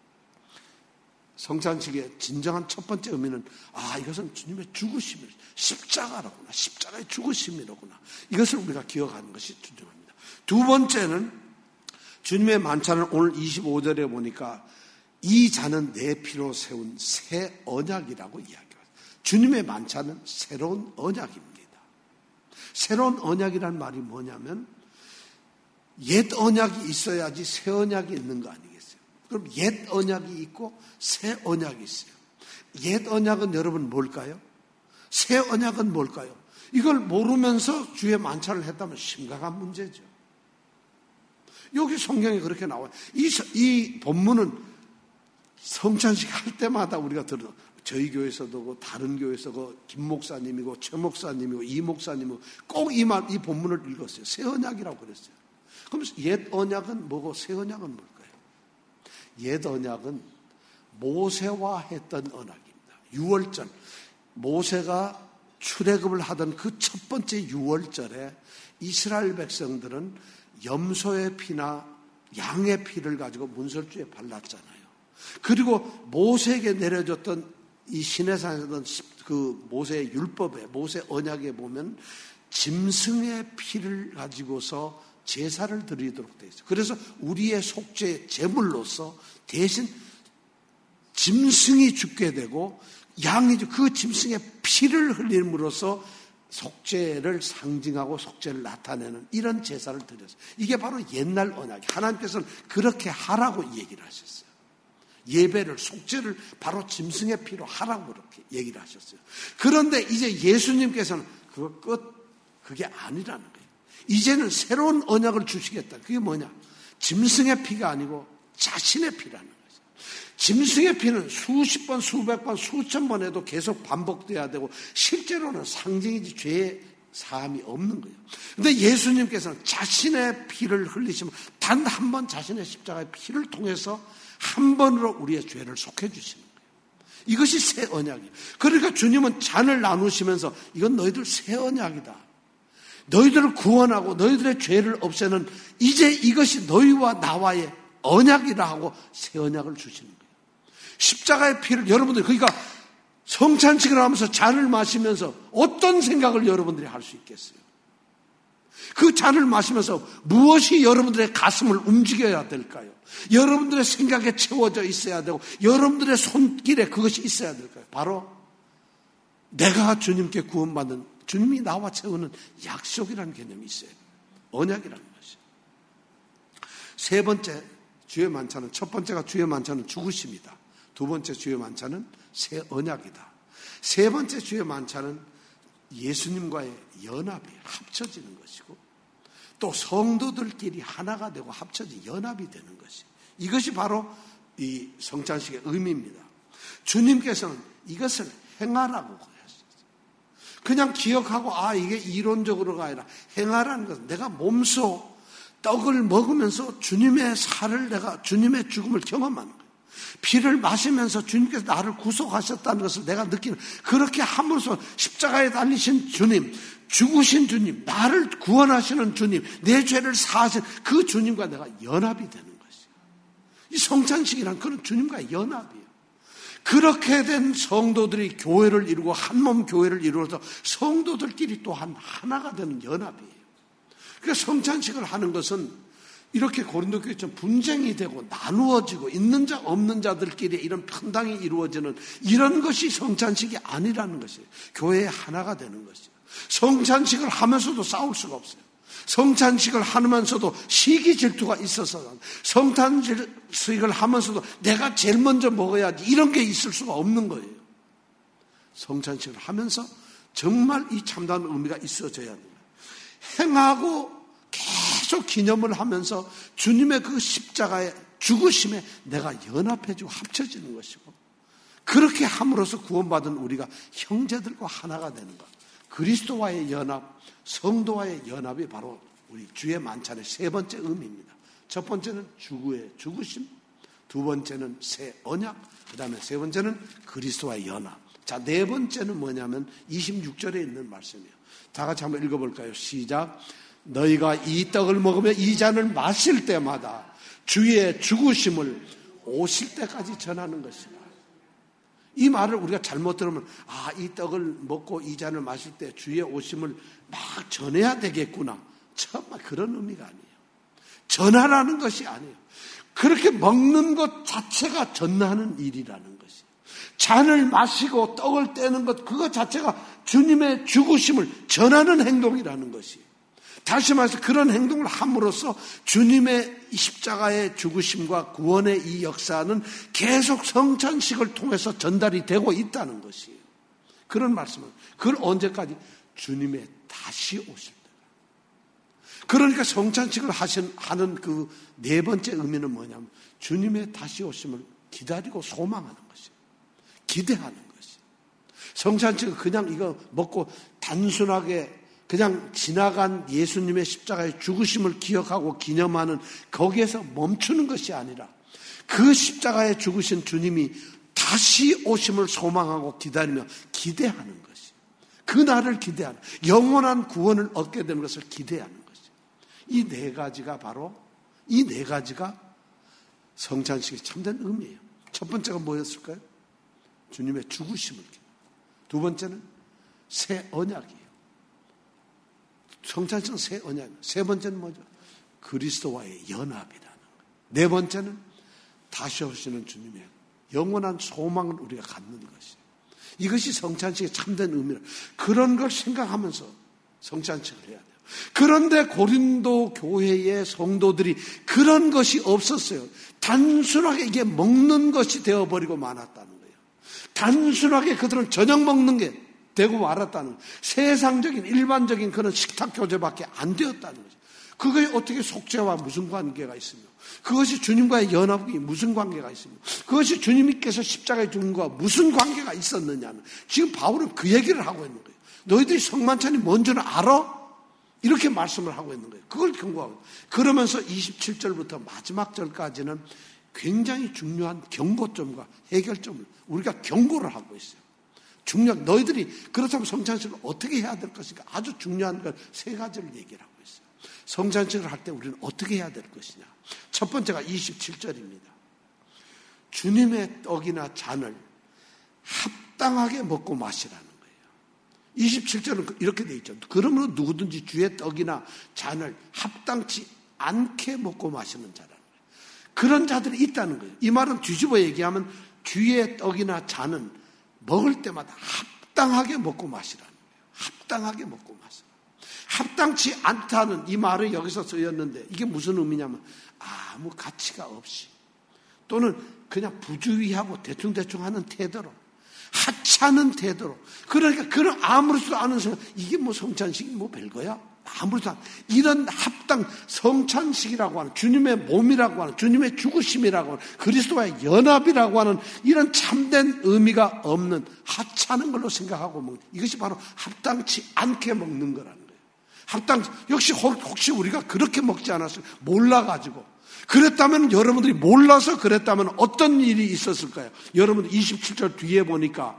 성찬식의 진정한 첫 번째 의미는 아 이것은 주님의 죽으심이 십자가로구나. 십자가의 죽으심이로구나. 이것을 우리가 기억하는 것이 중요합니다. 두 번째는 주님의 만찬을 오늘 이십오 절에 보니까 이 잔은 내 피로 세운 새 언약이라고 이야기합니다. 주님의 만찬은 새로운 언약입니다. 새로운 언약이란 말이 뭐냐면 옛 언약이 있어야지 새 언약이 있는 거 아니겠어요? 그럼 옛 언약이 있고 새 언약이 있어요. 옛 언약은 여러분 뭘까요? 새 언약은 뭘까요? 이걸 모르면서 주의 만찬을 했다면 심각한 문제죠. 여기 성경에 그렇게 나와요. 이, 이 본문은 성찬식 할 때마다 우리가 들어, 저희 교회에서도 다른 교회에서도 김 목사님이고 최 목사님이고 이 목사님이고 꼭 이 말, 이 본문을 읽었어요. 새 언약이라고 그랬어요. 그럼 옛 언약은 뭐고 새 언약은 뭘까요? 옛 언약은 모세와 했던 언약입니다. 유월절, 모세가 출애굽을 하던 그 첫 번째 유월절에 이스라엘 백성들은 염소의 피나 양의 피를 가지고 문설주에 발랐잖아요. 그리고 모세에게 내려졌던 이 시내산에서던 그 모세의 율법에, 모세 언약에 보면 짐승의 피를 가지고서 제사를 드리도록 되어 있어요. 그래서 우리의 속죄 제물로서 대신 짐승이 죽게 되고 양이 그 짐승의 피를 흘림으로써 속죄를 상징하고 속죄를 나타내는 이런 제사를 드렸어요. 이게 바로 옛날 언약이에요. 하나님께서는 그렇게 하라고 얘기를 하셨어요. 예배를, 속죄를 바로 짐승의 피로 하라고 그렇게 얘기를 하셨어요. 그런데 이제 예수님께서는 그거 끝, 그게 아니라는 거예요. 이제는 새로운 언약을 주시겠다. 그게 뭐냐? 짐승의 피가 아니고 자신의 피라는 거예요. 짐승의 피는 수십 번, 수백 번, 수천 번 해도 계속 반복돼야 되고 실제로는 상징이지 죄의 사함이 없는 거예요. 그런데 예수님께서는 자신의 피를 흘리시면 단 한 번 자신의 십자가의 피를 통해서 한 번으로 우리의 죄를 속해 주시는 거예요. 이것이 새 언약이에요. 그러니까 주님은 잔을 나누시면서 이건 너희들 새 언약이다. 너희들을 구원하고 너희들의 죄를 없애는 이제 이것이 너희와 나와의 언약이라 하고 새 언약을 주시는 거예요. 십자가의 피를 여러분들이 그러니까 성찬식을 하면서 잔을 마시면서 어떤 생각을 여러분들이 할 수 있겠어요? 그 잔을 마시면서 무엇이 여러분들의 가슴을 움직여야 될까요? 여러분들의 생각에 채워져 있어야 되고 여러분들의 손길에 그것이 있어야 될까요? 바로 내가 주님께 구원받는 주님이 나와 채우는 약속이라는 개념이 있어요. 언약이라는 것이죠. 세 번째 주의 만찬은 첫 번째가 주의 만찬은 죽으심이다. 두 번째 주의 만찬은 새 언약이다. 세 번째 주의 만찬은 예수님과의 연합이 합쳐지는 것이고 또 성도들끼리 하나가 되고 합쳐지 연합이 되는 것이 이것이 바로 이 성찬식의 의미입니다. 주님께서는 이것을 행하라고 하셨어요. 그냥 기억하고 아 이게 이론적으로가 아니라 행하라는 것은 내가 몸소 떡을 먹으면서 주님의 살을 내가 주님의 죽음을 경험하는 거예요. 피를 마시면서 주님께서 나를 구속하셨다는 것을 내가 느끼는 그렇게 함으로써 십자가에 달리신 주님, 죽으신 주님, 나를 구원하시는 주님, 내 죄를 사하신 그 주님과 내가 연합이 되는 것이에요. 이 성찬식이란 그런 주님과의 연합이에요. 그렇게 된 성도들이 교회를 이루고 한몸 교회를 이루어서 성도들끼리 또한 하나가 되는 연합이에요. 그러니까 성찬식을 하는 것은 이렇게 고린도 교회처럼 분쟁이 되고 나누어지고 있는 자 없는 자들끼리 이런 편당이 이루어지는 이런 것이 성찬식이 아니라는 것이에요. 교회의 하나가 되는 것이에요. 성찬식을 하면서도 싸울 수가 없어요. 성찬식을 하면서도 시기 질투가 있어서 성찬식을 하면서도 내가 제일 먼저 먹어야지 이런 게 있을 수가 없는 거예요. 성찬식을 하면서 정말 이 참다운 의미가 있어져야 돼요. 행하고 계속 기념을 하면서 주님의 그 십자가의 죽으심에 내가 연합해지고 합쳐지는 것이고 그렇게 함으로써 구원받은 우리가 형제들과 하나가 되는 것. 그리스도와의 연합, 성도와의 연합이 바로 우리 주의 만찬의 세 번째 의미입니다. 첫 번째는 주의 죽으심, 두 번째는 새 언약, 그 다음에 세 번째는 그리스도와의 연합. 자, 네 번째는 뭐냐면 이십육 절에 있는 말씀이에요. 다 같이 한번 읽어볼까요? 시작. 너희가 이 떡을 먹으며 이 잔을 마실 때마다 주의 죽으심을 오실 때까지 전하는 것이다. 이 말을 우리가 잘못 들으면 아, 이 떡을 먹고 이 잔을 마실 때 주의 오심을 막 전해야 되겠구나. 정말 그런 의미가 아니에요. 전하라는 것이 아니에요. 그렇게 먹는 것 자체가 전하는 일이라는 것이에요. 잔을 마시고 떡을 떼는 것, 그것 자체가 주님의 죽으심을 전하는 행동이라는 것이에요. 다시 말해서 그런 행동을 함으로써 주님의 십자가의 죽으심과 구원의 이 역사는 계속 성찬식을 통해서 전달이 되고 있다는 것이에요. 그런 말씀은 그걸 언제까지? 주님의 다시 오실 때. 그러니까 성찬식을 하신, 하는 그 네 번째 의미는 뭐냐면 주님의 다시 오심을 기다리고 소망하는 것이에요. 기대하는 것이에요. 성찬식은 그냥 이거 먹고 단순하게 그냥 지나간 예수님의 십자가의 죽으심을 기억하고 기념하는 거기에서 멈추는 것이 아니라 그 십자가에 죽으신 주님이 다시 오심을 소망하고 기다리며 기대하는 것이에요. 그 날을 기대하는, 영원한 구원을 얻게 되는 것을 기대하는 것이에요. 이 네 가지가 바로, 이 네 가지가 성찬식의 참된 의미예요. 첫 번째가 뭐였을까요? 주님의 죽으심을 기대하는. 두 번째는 새 언약이에요. 성찬식은 새 언약이에요. 세 번째는 뭐죠? 그리스도와의 연합이라는 거예요. 네 번째는 다시 오시는 주님의 영원한 소망을 우리가 갖는 것이에요. 이것이 성찬식의 참된 의미라. 그런 걸 생각하면서 성찬식을 해야 돼요. 그런데 고린도 교회의 성도들이 그런 것이 없었어요. 단순하게 이게 먹는 것이 되어버리고 말았다는 거예요. 단순하게 그들은 저녁 먹는 게 되고 말았다는 거예요. 세상적인 일반적인 그런 식탁 교제밖에 안 되었다는 거죠. 그게 어떻게 속죄와 무슨 관계가 있으며, 그것이 주님과의 연합이 무슨 관계가 있으며, 그것이 주님께서 십자가에 죽은 것과 무슨 관계가 있었느냐는, 지금 바울은 그 얘기를 하고 있는 거예요. 너희들이 성만찬이 뭔지는 알아? 이렇게 말씀을 하고 있는 거예요. 그걸 경고하고 있는 거예요. 그러면서 이십칠 절부터 마지막 절까지는 굉장히 중요한 경고점과 해결점을 우리가 경고를 하고 있어요. 중요한, 너희들이 그렇다면 성찬식을 어떻게 해야 될 것인가, 아주 중요한 걸 세 가지를 얘기를 하고 있어요. 성찬식을 할 때 우리는 어떻게 해야 될 것이냐. 첫 번째가 이십칠 절입니다. 주님의 떡이나 잔을 합당하게 먹고 마시라는 거예요. 이십칠 절은 이렇게 돼 있죠. 그러므로 누구든지 주의 떡이나 잔을 합당치 않게 먹고 마시는 자라는 거예요. 그런 자들이 있다는 거예요. 이 말은 뒤집어 얘기하면 주의 떡이나 잔은 먹을 때마다 합당하게 먹고 마시라는 거예요. 합당하게 먹고 마시라. 합당치 않다는 이 말이 여기서 쓰였는데 이게 무슨 의미냐면 아무 가치가 없이 또는 그냥 부주의하고 대충대충 하는 태도로, 하찮은 태도로, 그러니까 그런 아무렇지도 않은 생각, 이게 뭐 성찬식이 뭐 별거야? 아무렇지도 않은 이런 합당, 성찬식이라고 하는 주님의 몸이라고 하는 주님의 죽으심이라고 하는 그리스도와의 연합이라고 하는 이런 참된 의미가 없는 하찮은 걸로 생각하고 먹는, 이것이 바로 합당치 않게 먹는 거라는 거예요. 합당, 역시 혹시 우리가 그렇게 먹지 않았어요? 몰라가지고. 그랬다면, 여러분들이 몰라서 그랬다면 어떤 일이 있었을까요? 여러분 이십칠 절 뒤에 보니까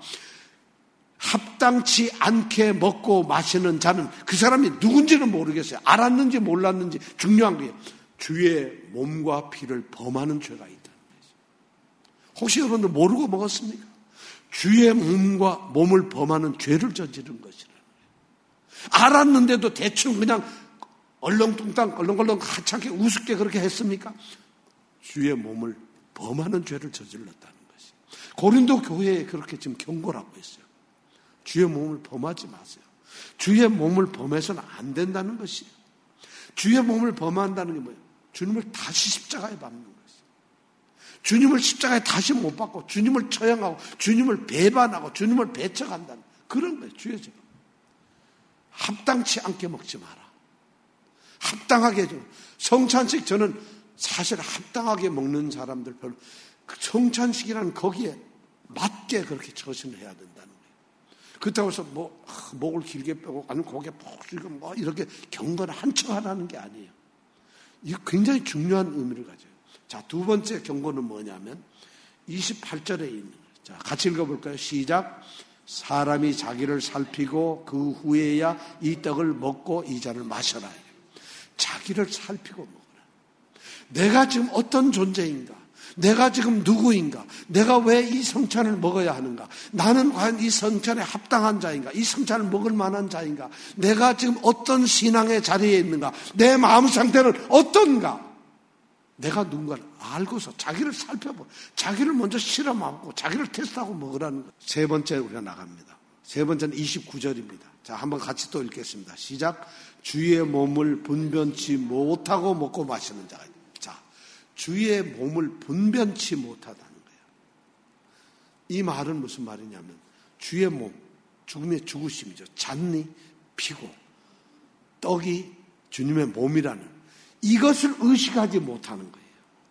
합당치 않게 먹고 마시는 자는 그 사람이 누군지는 모르겠어요. 알았는지 몰랐는지 중요한 거예요. 주의 몸과 피를 범하는 죄가 있다는 거죠. 혹시 여러분들 모르고 먹었습니까? 주의 몸과 몸을 범하는 죄를 저지른 것이라는 거예요. 알았는데도 대충 그냥 얼렁뚱땅 얼렁얼렁 하찮게 우습게 그렇게 했습니까? 주의 몸을 범하는 죄를 저질렀다는 것이. 고린도 교회에 그렇게 지금 경고를 하고 있어요. 주의 몸을 범하지 마세요. 주의 몸을 범해서는 안 된다는 것이에요. 주의 몸을 범한다는 게 뭐예요? 주님을 다시 십자가에 박는 것이에요. 주님을 십자가에 다시 못 박고 주님을 처형하고 주님을 배반하고 주님을 배척한다는 그런 거예요. 주의 죄. 합당치 않게 먹지 마라. 합당하게 해줘. 성찬식, 저는 사실 합당하게 먹는 사람들 별로, 성찬식이라는 거기에 맞게 그렇게 처신을 해야 된다는 거예요. 그렇다고 해서 뭐, 아, 목을 길게 빼고, 아니면 고개 푹 숙이고, 뭐, 이렇게 경건을 한척 하라는 게 아니에요. 이거 굉장히 중요한 의미를 가져요. 자, 두 번째 경고는 뭐냐면, 이십팔 절에 있는 거예요. 자, 같이 읽어볼까요? 시작. 사람이 자기를 살피고 그 후에야 이 떡을 먹고 이 잔을 마셔라. 자기를 살피고 먹어라. 내가 지금 어떤 존재인가? 내가 지금 누구인가? 내가 왜 이 성찬을 먹어야 하는가? 나는 과연 이 성찬에 합당한 자인가? 이 성찬을 먹을 만한 자인가? 내가 지금 어떤 신앙의 자리에 있는가? 내 마음 상태는 어떤가? 내가 누군가를 알고서 자기를 살펴보, 자기를 먼저 실험하고 자기를 테스트하고 먹으라는 거예요. 세 번째 우리가 나갑니다. 세 번째는 이십구 절입니다. 자, 한번 같이 또 읽겠습니다. 시작. 주의 몸을 분변치 못하고 먹고 마시는 자가 있다. 자, 주의 몸을 분변치 못하다는 거예요. 이 말은 무슨 말이냐면 주의 몸, 죽음의 죽으심이죠. 잔이 피고 떡이 주님의 몸이라는 이것을 의식하지 못하는 거예요.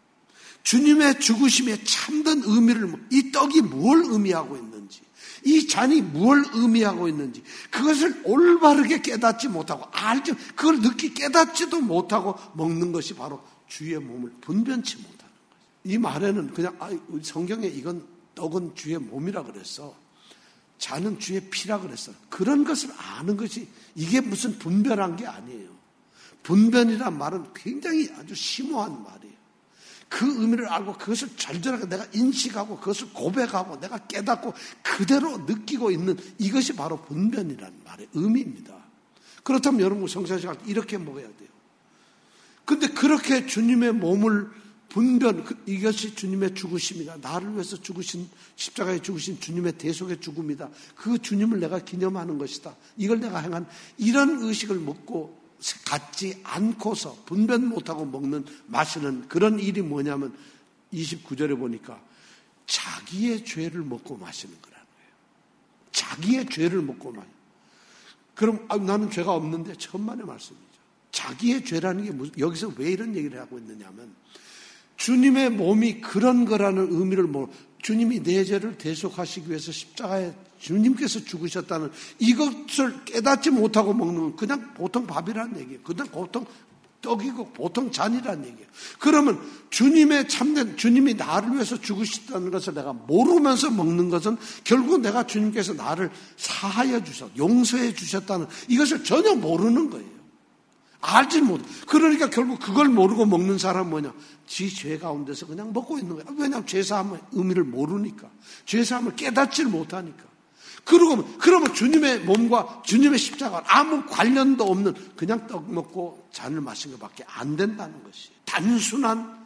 주님의 죽으심의 참된 의미를, 이 떡이 뭘 의미하고 있는지, 이 잔이 뭘 의미하고 있는지 그것을 올바르게 깨닫지 못하고 알지, 그걸 느끼 깨닫지도 못하고 먹는 것이 바로 주의 몸을 분변치 못하는 거예요. 이 말에는 그냥 아, 성경에 이건 떡은 주의 몸이라 그랬어, 잔은 주의 피라 그랬어, 그런 것을 아는 것이 이게 무슨 분별한 게 아니에요. 분변이란 말은 굉장히 아주 심오한 말이에요. 그 의미를 알고 그것을 절절하게 내가 인식하고 그것을 고백하고 내가 깨닫고 그대로 느끼고 있는 이것이 바로 분변이라는 말의 의미입니다. 그렇다면 여러분 성찬식 할 때 이렇게 먹어야 돼요. 그런데 그렇게 주님의 몸을 분변, 이것이 주님의 죽으심이다. 나를 위해서 죽으신, 십자가에 죽으신 주님의 대속의 죽음이다. 그 주님을 내가 기념하는 것이다. 이걸 내가 행한 이런 의식을 먹고 갖지 않고서 분변 못하고 먹는, 마시는 그런 일이 뭐냐면 이십구 절에 보니까 자기의 죄를 먹고 마시는 거라는 거예요. 자기의 죄를 먹고 마시는. 그럼 아, 나는 죄가 없는데 천만의 말씀이죠. 자기의 죄라는 게 무슨, 여기서 왜 이런 얘기를 하고 있느냐면 주님의 몸이 그런 거라는 의미를 모르고 주님이 내 죄를 대속하시기 위해서 십자가에 주님께서 죽으셨다는 이것을 깨닫지 못하고 먹는 건 그냥 보통 밥이라는 얘기예요. 그냥 보통 떡이고 보통 잔이라는 얘기예요. 그러면 주님의 참된, 주님이 나를 위해서 죽으셨다는 것을 내가 모르면서 먹는 것은 결국 내가 주님께서 나를 사하여 주셨, 용서해 주셨다는 이것을 전혀 모르는 거예요. 알지 못. 그러니까 결국 그걸 모르고 먹는 사람은 뭐냐? 지 죄 가운데서 그냥 먹고 있는 거야. 왜냐하면 죄사함의 의미를 모르니까. 죄사함을 깨닫지를 못하니까. 그러고, 그러면 주님의 몸과 주님의 십자가와 아무 관련도 없는 그냥 떡 먹고 잔을 마신 것밖에 안 된다는 것이 단순한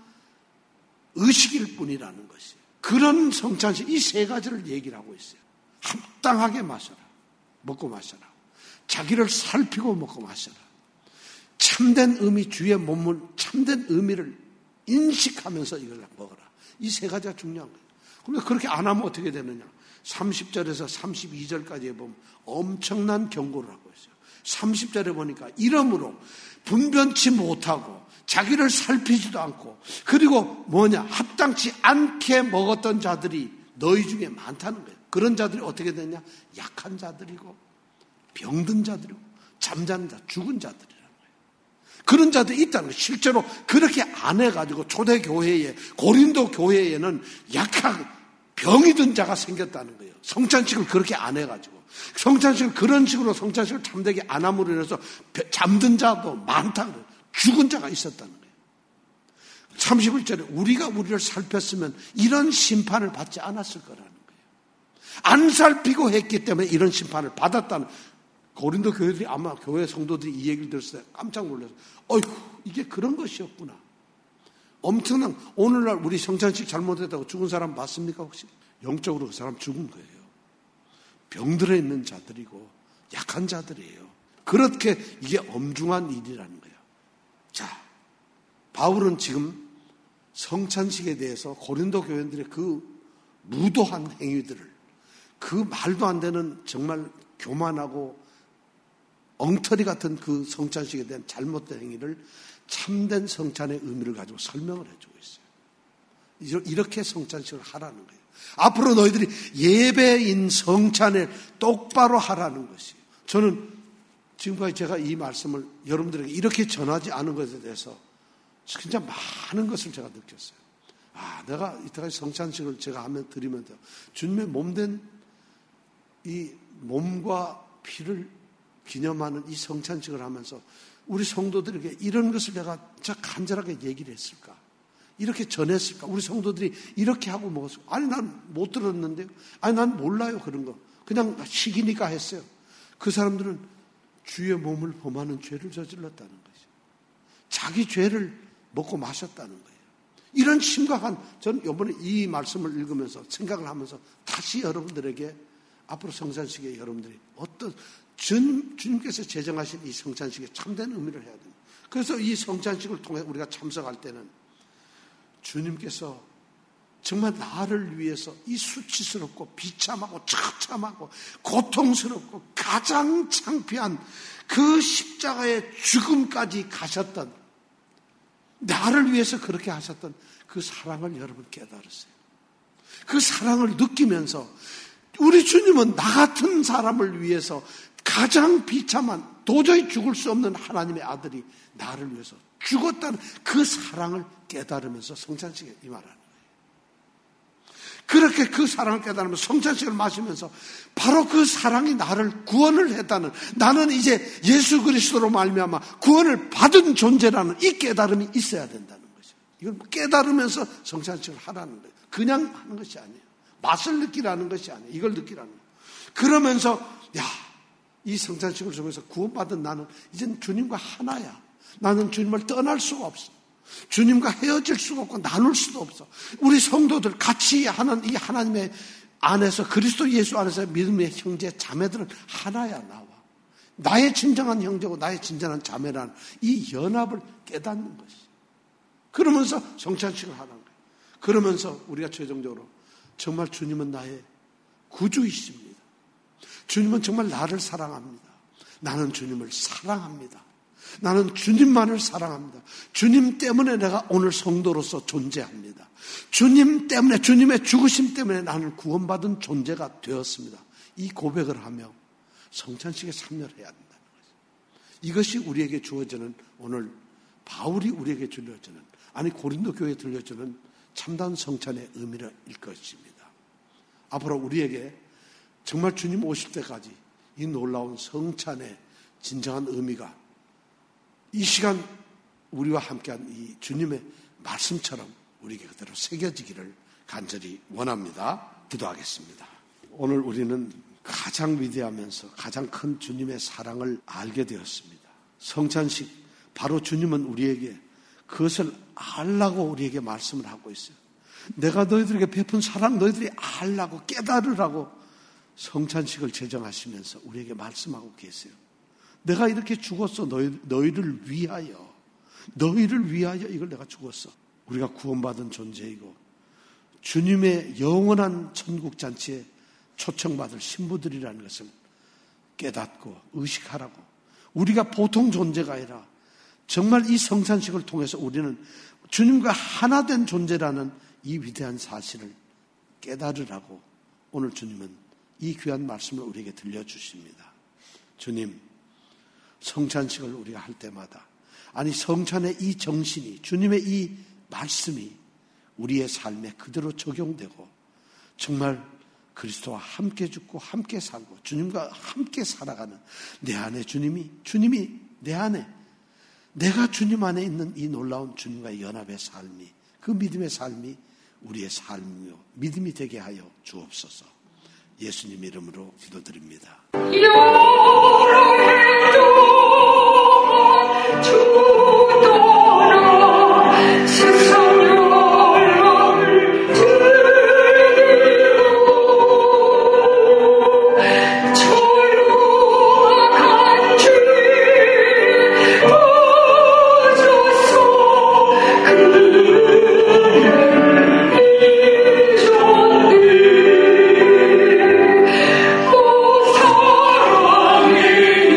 의식일 뿐이라는 것이. 그런 성찬식, 이 세 가지를 얘기를 하고 있어요. 합당하게 마셔라. 먹고 마셔라. 자기를 살피고 먹고 마셔라. 참된 의미, 주의 몸을 참된 의미를 인식하면서 이걸 먹어라. 이 세 가지가 중요한 거예요. 그런데 그렇게 안 하면 어떻게 되느냐? 삼십 절에서 삼십이 절까지 보면 엄청난 경고를 하고 있어요. 삼십 절에 보니까 이러므로 분변치 못하고 자기를 살피지도 않고 그리고 뭐냐? 합당치 않게 먹었던 자들이 너희 중에 많다는 거예요. 그런 자들이 어떻게 되냐? 약한 자들이고 병든 자들이고 잠자는 자, 죽은 자들이. 그런 자들이 있다는 거예요. 실제로 그렇게 안 해가지고 초대교회에, 고린도 교회에는 약한 병이 든 자가 생겼다는 거예요. 성찬식을 그렇게 안 해가지고. 성찬식을 그런 식으로 성찬식을 참되게 안 함으로 인해서 잠든 자도 많다는 거예요. 죽은 자가 있었다는 거예요. 삼십일 절에 우리가 우리를 살폈으면 이런 심판을 받지 않았을 거라는 거예요. 안 살피고 했기 때문에 이런 심판을 받았다는 거예요. 고린도 교회들이 아마 교회 성도들이 이 얘기를 들었을 때 깜짝 놀라서 어이구 이게 그런 것이었구나. 엄청난, 오늘날 우리 성찬식 잘못했다고 죽은 사람 맞습니까 혹시? 영적으로 그 사람 죽은 거예요. 병들어 있는 자들이고 약한 자들이에요. 그렇게 이게 엄중한 일이라는 거예요. 자, 바울은 지금 성찬식에 대해서 고린도 교회들의 그 무도한 행위들을, 그 말도 안 되는 정말 교만하고 엉터리 같은 그 성찬식에 대한 잘못된 행위를 참된 성찬의 의미를 가지고 설명을 해주고 있어요. 이렇게 성찬식을 하라는 거예요. 앞으로 너희들이 예배인 성찬을 똑바로 하라는 것이에요. 저는 지금까지 제가 이 말씀을 여러분들에게 이렇게 전하지 않은 것에 대해서 진짜 많은 것을 제가 느꼈어요. 아, 내가 이때까지 성찬식을 제가 하면 드리면서 주님의 몸된 이 몸과 피를 기념하는 이 성찬식을 하면서 우리 성도들에게 이런 것을 내가 진짜 간절하게 얘기를 했을까? 이렇게 전했을까? 우리 성도들이 이렇게 하고 먹었을까? 아니, 난 못 들었는데요. 아니, 난 몰라요, 그런 거. 그냥 시기니까 했어요. 그 사람들은 주의 몸을 범하는 죄를 저질렀다는 거죠. 자기 죄를 먹고 마셨다는 거예요. 이런 심각한, 저는 이번에 이 말씀을 읽으면서 생각을 하면서 다시 여러분들에게 앞으로 성찬식에 여러분들이 어떤 주님, 주님께서 제정하신 이 성찬식에 참된 의미를 해야 됩니다. 그래서 이 성찬식을 통해 우리가 참석할 때는 주님께서 정말 나를 위해서 이 수치스럽고 비참하고 처참하고 고통스럽고 가장 창피한 그 십자가의 죽음까지 가셨던, 나를 위해서 그렇게 하셨던 그 사랑을 여러분 깨달으세요. 그 사랑을 느끼면서 우리 주님은 나 같은 사람을 위해서 가장 비참한, 도저히 죽을 수 없는 하나님의 아들이 나를 위해서 죽었다는 그 사랑을 깨달으면서 성찬식에 임하라는 거예요. 그렇게 그 사랑을 깨달으면서 성찬식을 마시면서 바로 그 사랑이 나를 구원을 했다는, 나는 이제 예수 그리스도로 말미암아 구원을 받은 존재라는 이 깨달음이 있어야 된다는 거죠. 이걸 깨달으면서 성찬식을 하라는 거예요. 그냥 하는 것이 아니에요. 맛을 느끼라는 것이 아니에요. 이걸 느끼라는 거예요. 그러면서 야, 이 성찬식을 통해서 구원받은 나는 이젠 주님과 하나야. 나는 주님을 떠날 수가 없어. 주님과 헤어질 수가 없고 나눌 수도 없어. 우리 성도들 같이 하는 이 하나님의 안에서, 그리스도 예수 안에서 믿음의 형제 자매들은 하나야. 나와 나의 진정한 형제고 나의 진정한 자매라는 이 연합을 깨닫는 것이. 그러면서 성찬식을 하는 거예요. 그러면서 우리가 최종적으로 정말 주님은 나의 구주이십니다. 주님은 정말 나를 사랑합니다. 나는 주님을 사랑합니다. 나는 주님만을 사랑합니다. 주님 때문에 내가 오늘 성도로서 존재합니다. 주님 때문에, 주님의 죽으심 때문에 나는 구원받은 존재가 되었습니다. 이 고백을 하며 성찬식에 참여를 해야 된다는 거죠. 이것이 우리에게 주어지는, 오늘 바울이 우리에게 들려주는, 아니 고린도 교회에 들려주는 참다운 성찬의 의미를 일 것입니다. 앞으로 우리에게 정말 주님 오실 때까지 이 놀라운 성찬의 진정한 의미가 이 시간 우리와 함께한 이 주님의 말씀처럼 우리에게 그대로 새겨지기를 간절히 원합니다. 기도하겠습니다. 오늘 우리는 가장 위대하면서 가장 큰 주님의 사랑을 알게 되었습니다. 성찬식, 바로 주님은 우리에게 그것을 알라고 우리에게 말씀을 하고 있어요. 내가 너희들에게 베푼 사랑 너희들이 알라고, 깨달으라고 성찬식을 제정하시면서 우리에게 말씀하고 계세요. 내가 이렇게 죽었어. 너희, 너희를 위하여. 너희를 위하여 이걸 내가 죽었어. 우리가 구원받은 존재이고 주님의 영원한 천국잔치에 초청받을 신부들이라는 것을 깨닫고 의식하라고. 우리가 보통 존재가 아니라 정말 이 성찬식을 통해서 우리는 주님과 하나 된 존재라는 이 위대한 사실을 깨달으라고 오늘 주님은 이 귀한 말씀을 우리에게 들려주십니다. 주님, 성찬식을 우리가 할 때마다, 아니 성찬의 이 정신이, 주님의 이 말씀이 우리의 삶에 그대로 적용되고 정말 그리스도와 함께 죽고 함께 살고 주님과 함께 살아가는 내 안에 주님이, 주님이 내 안에, 내가 주님 안에 있는 이 놀라운 주님과의 연합의 삶이, 그 믿음의 삶이 우리의 삶이요 믿음이 되게 하여 주옵소서. 예수님 이름으로 기도드립니다. 사랑해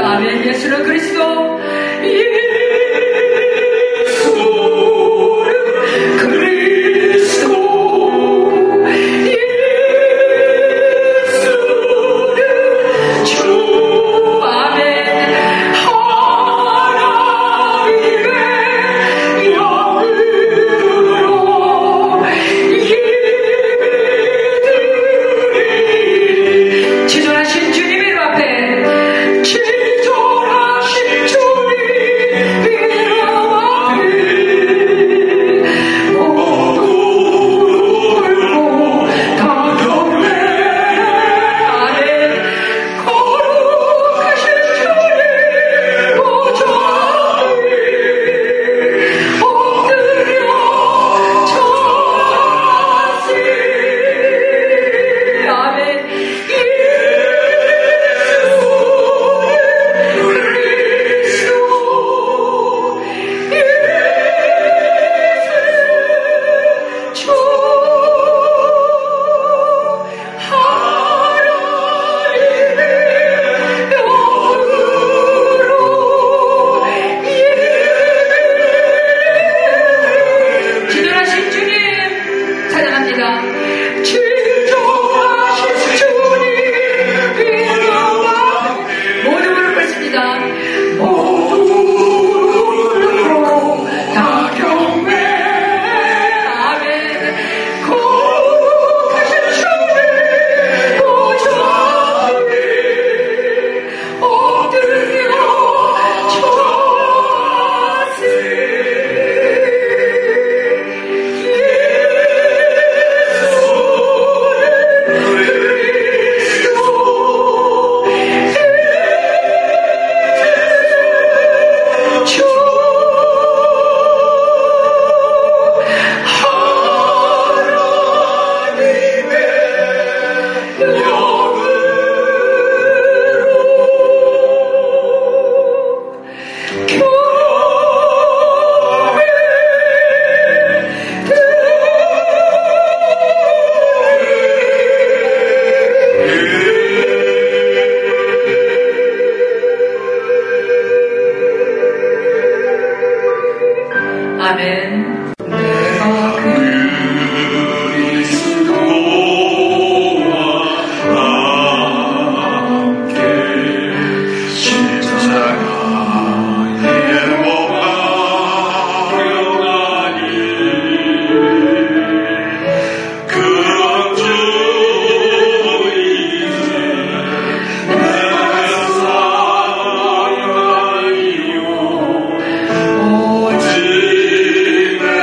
아멘. 예수는 그리스도. 오직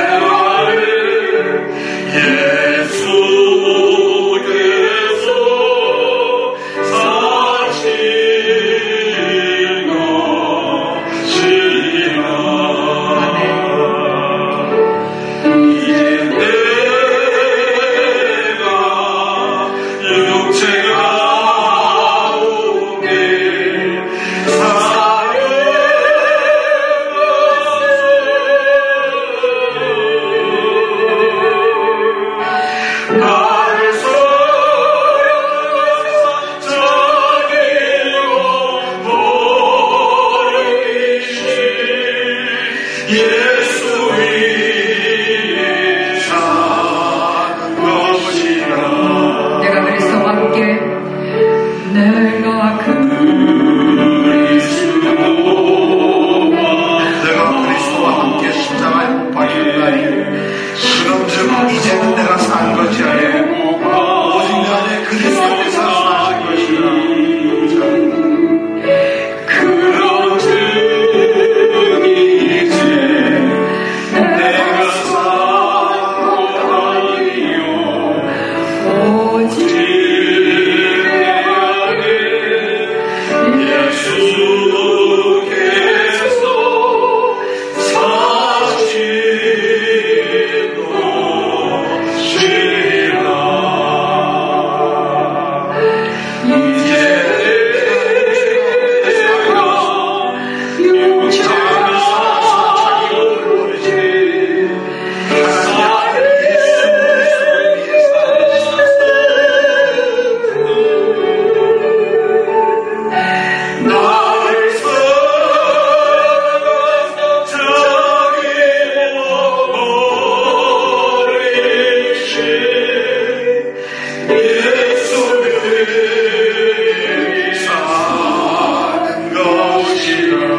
오시라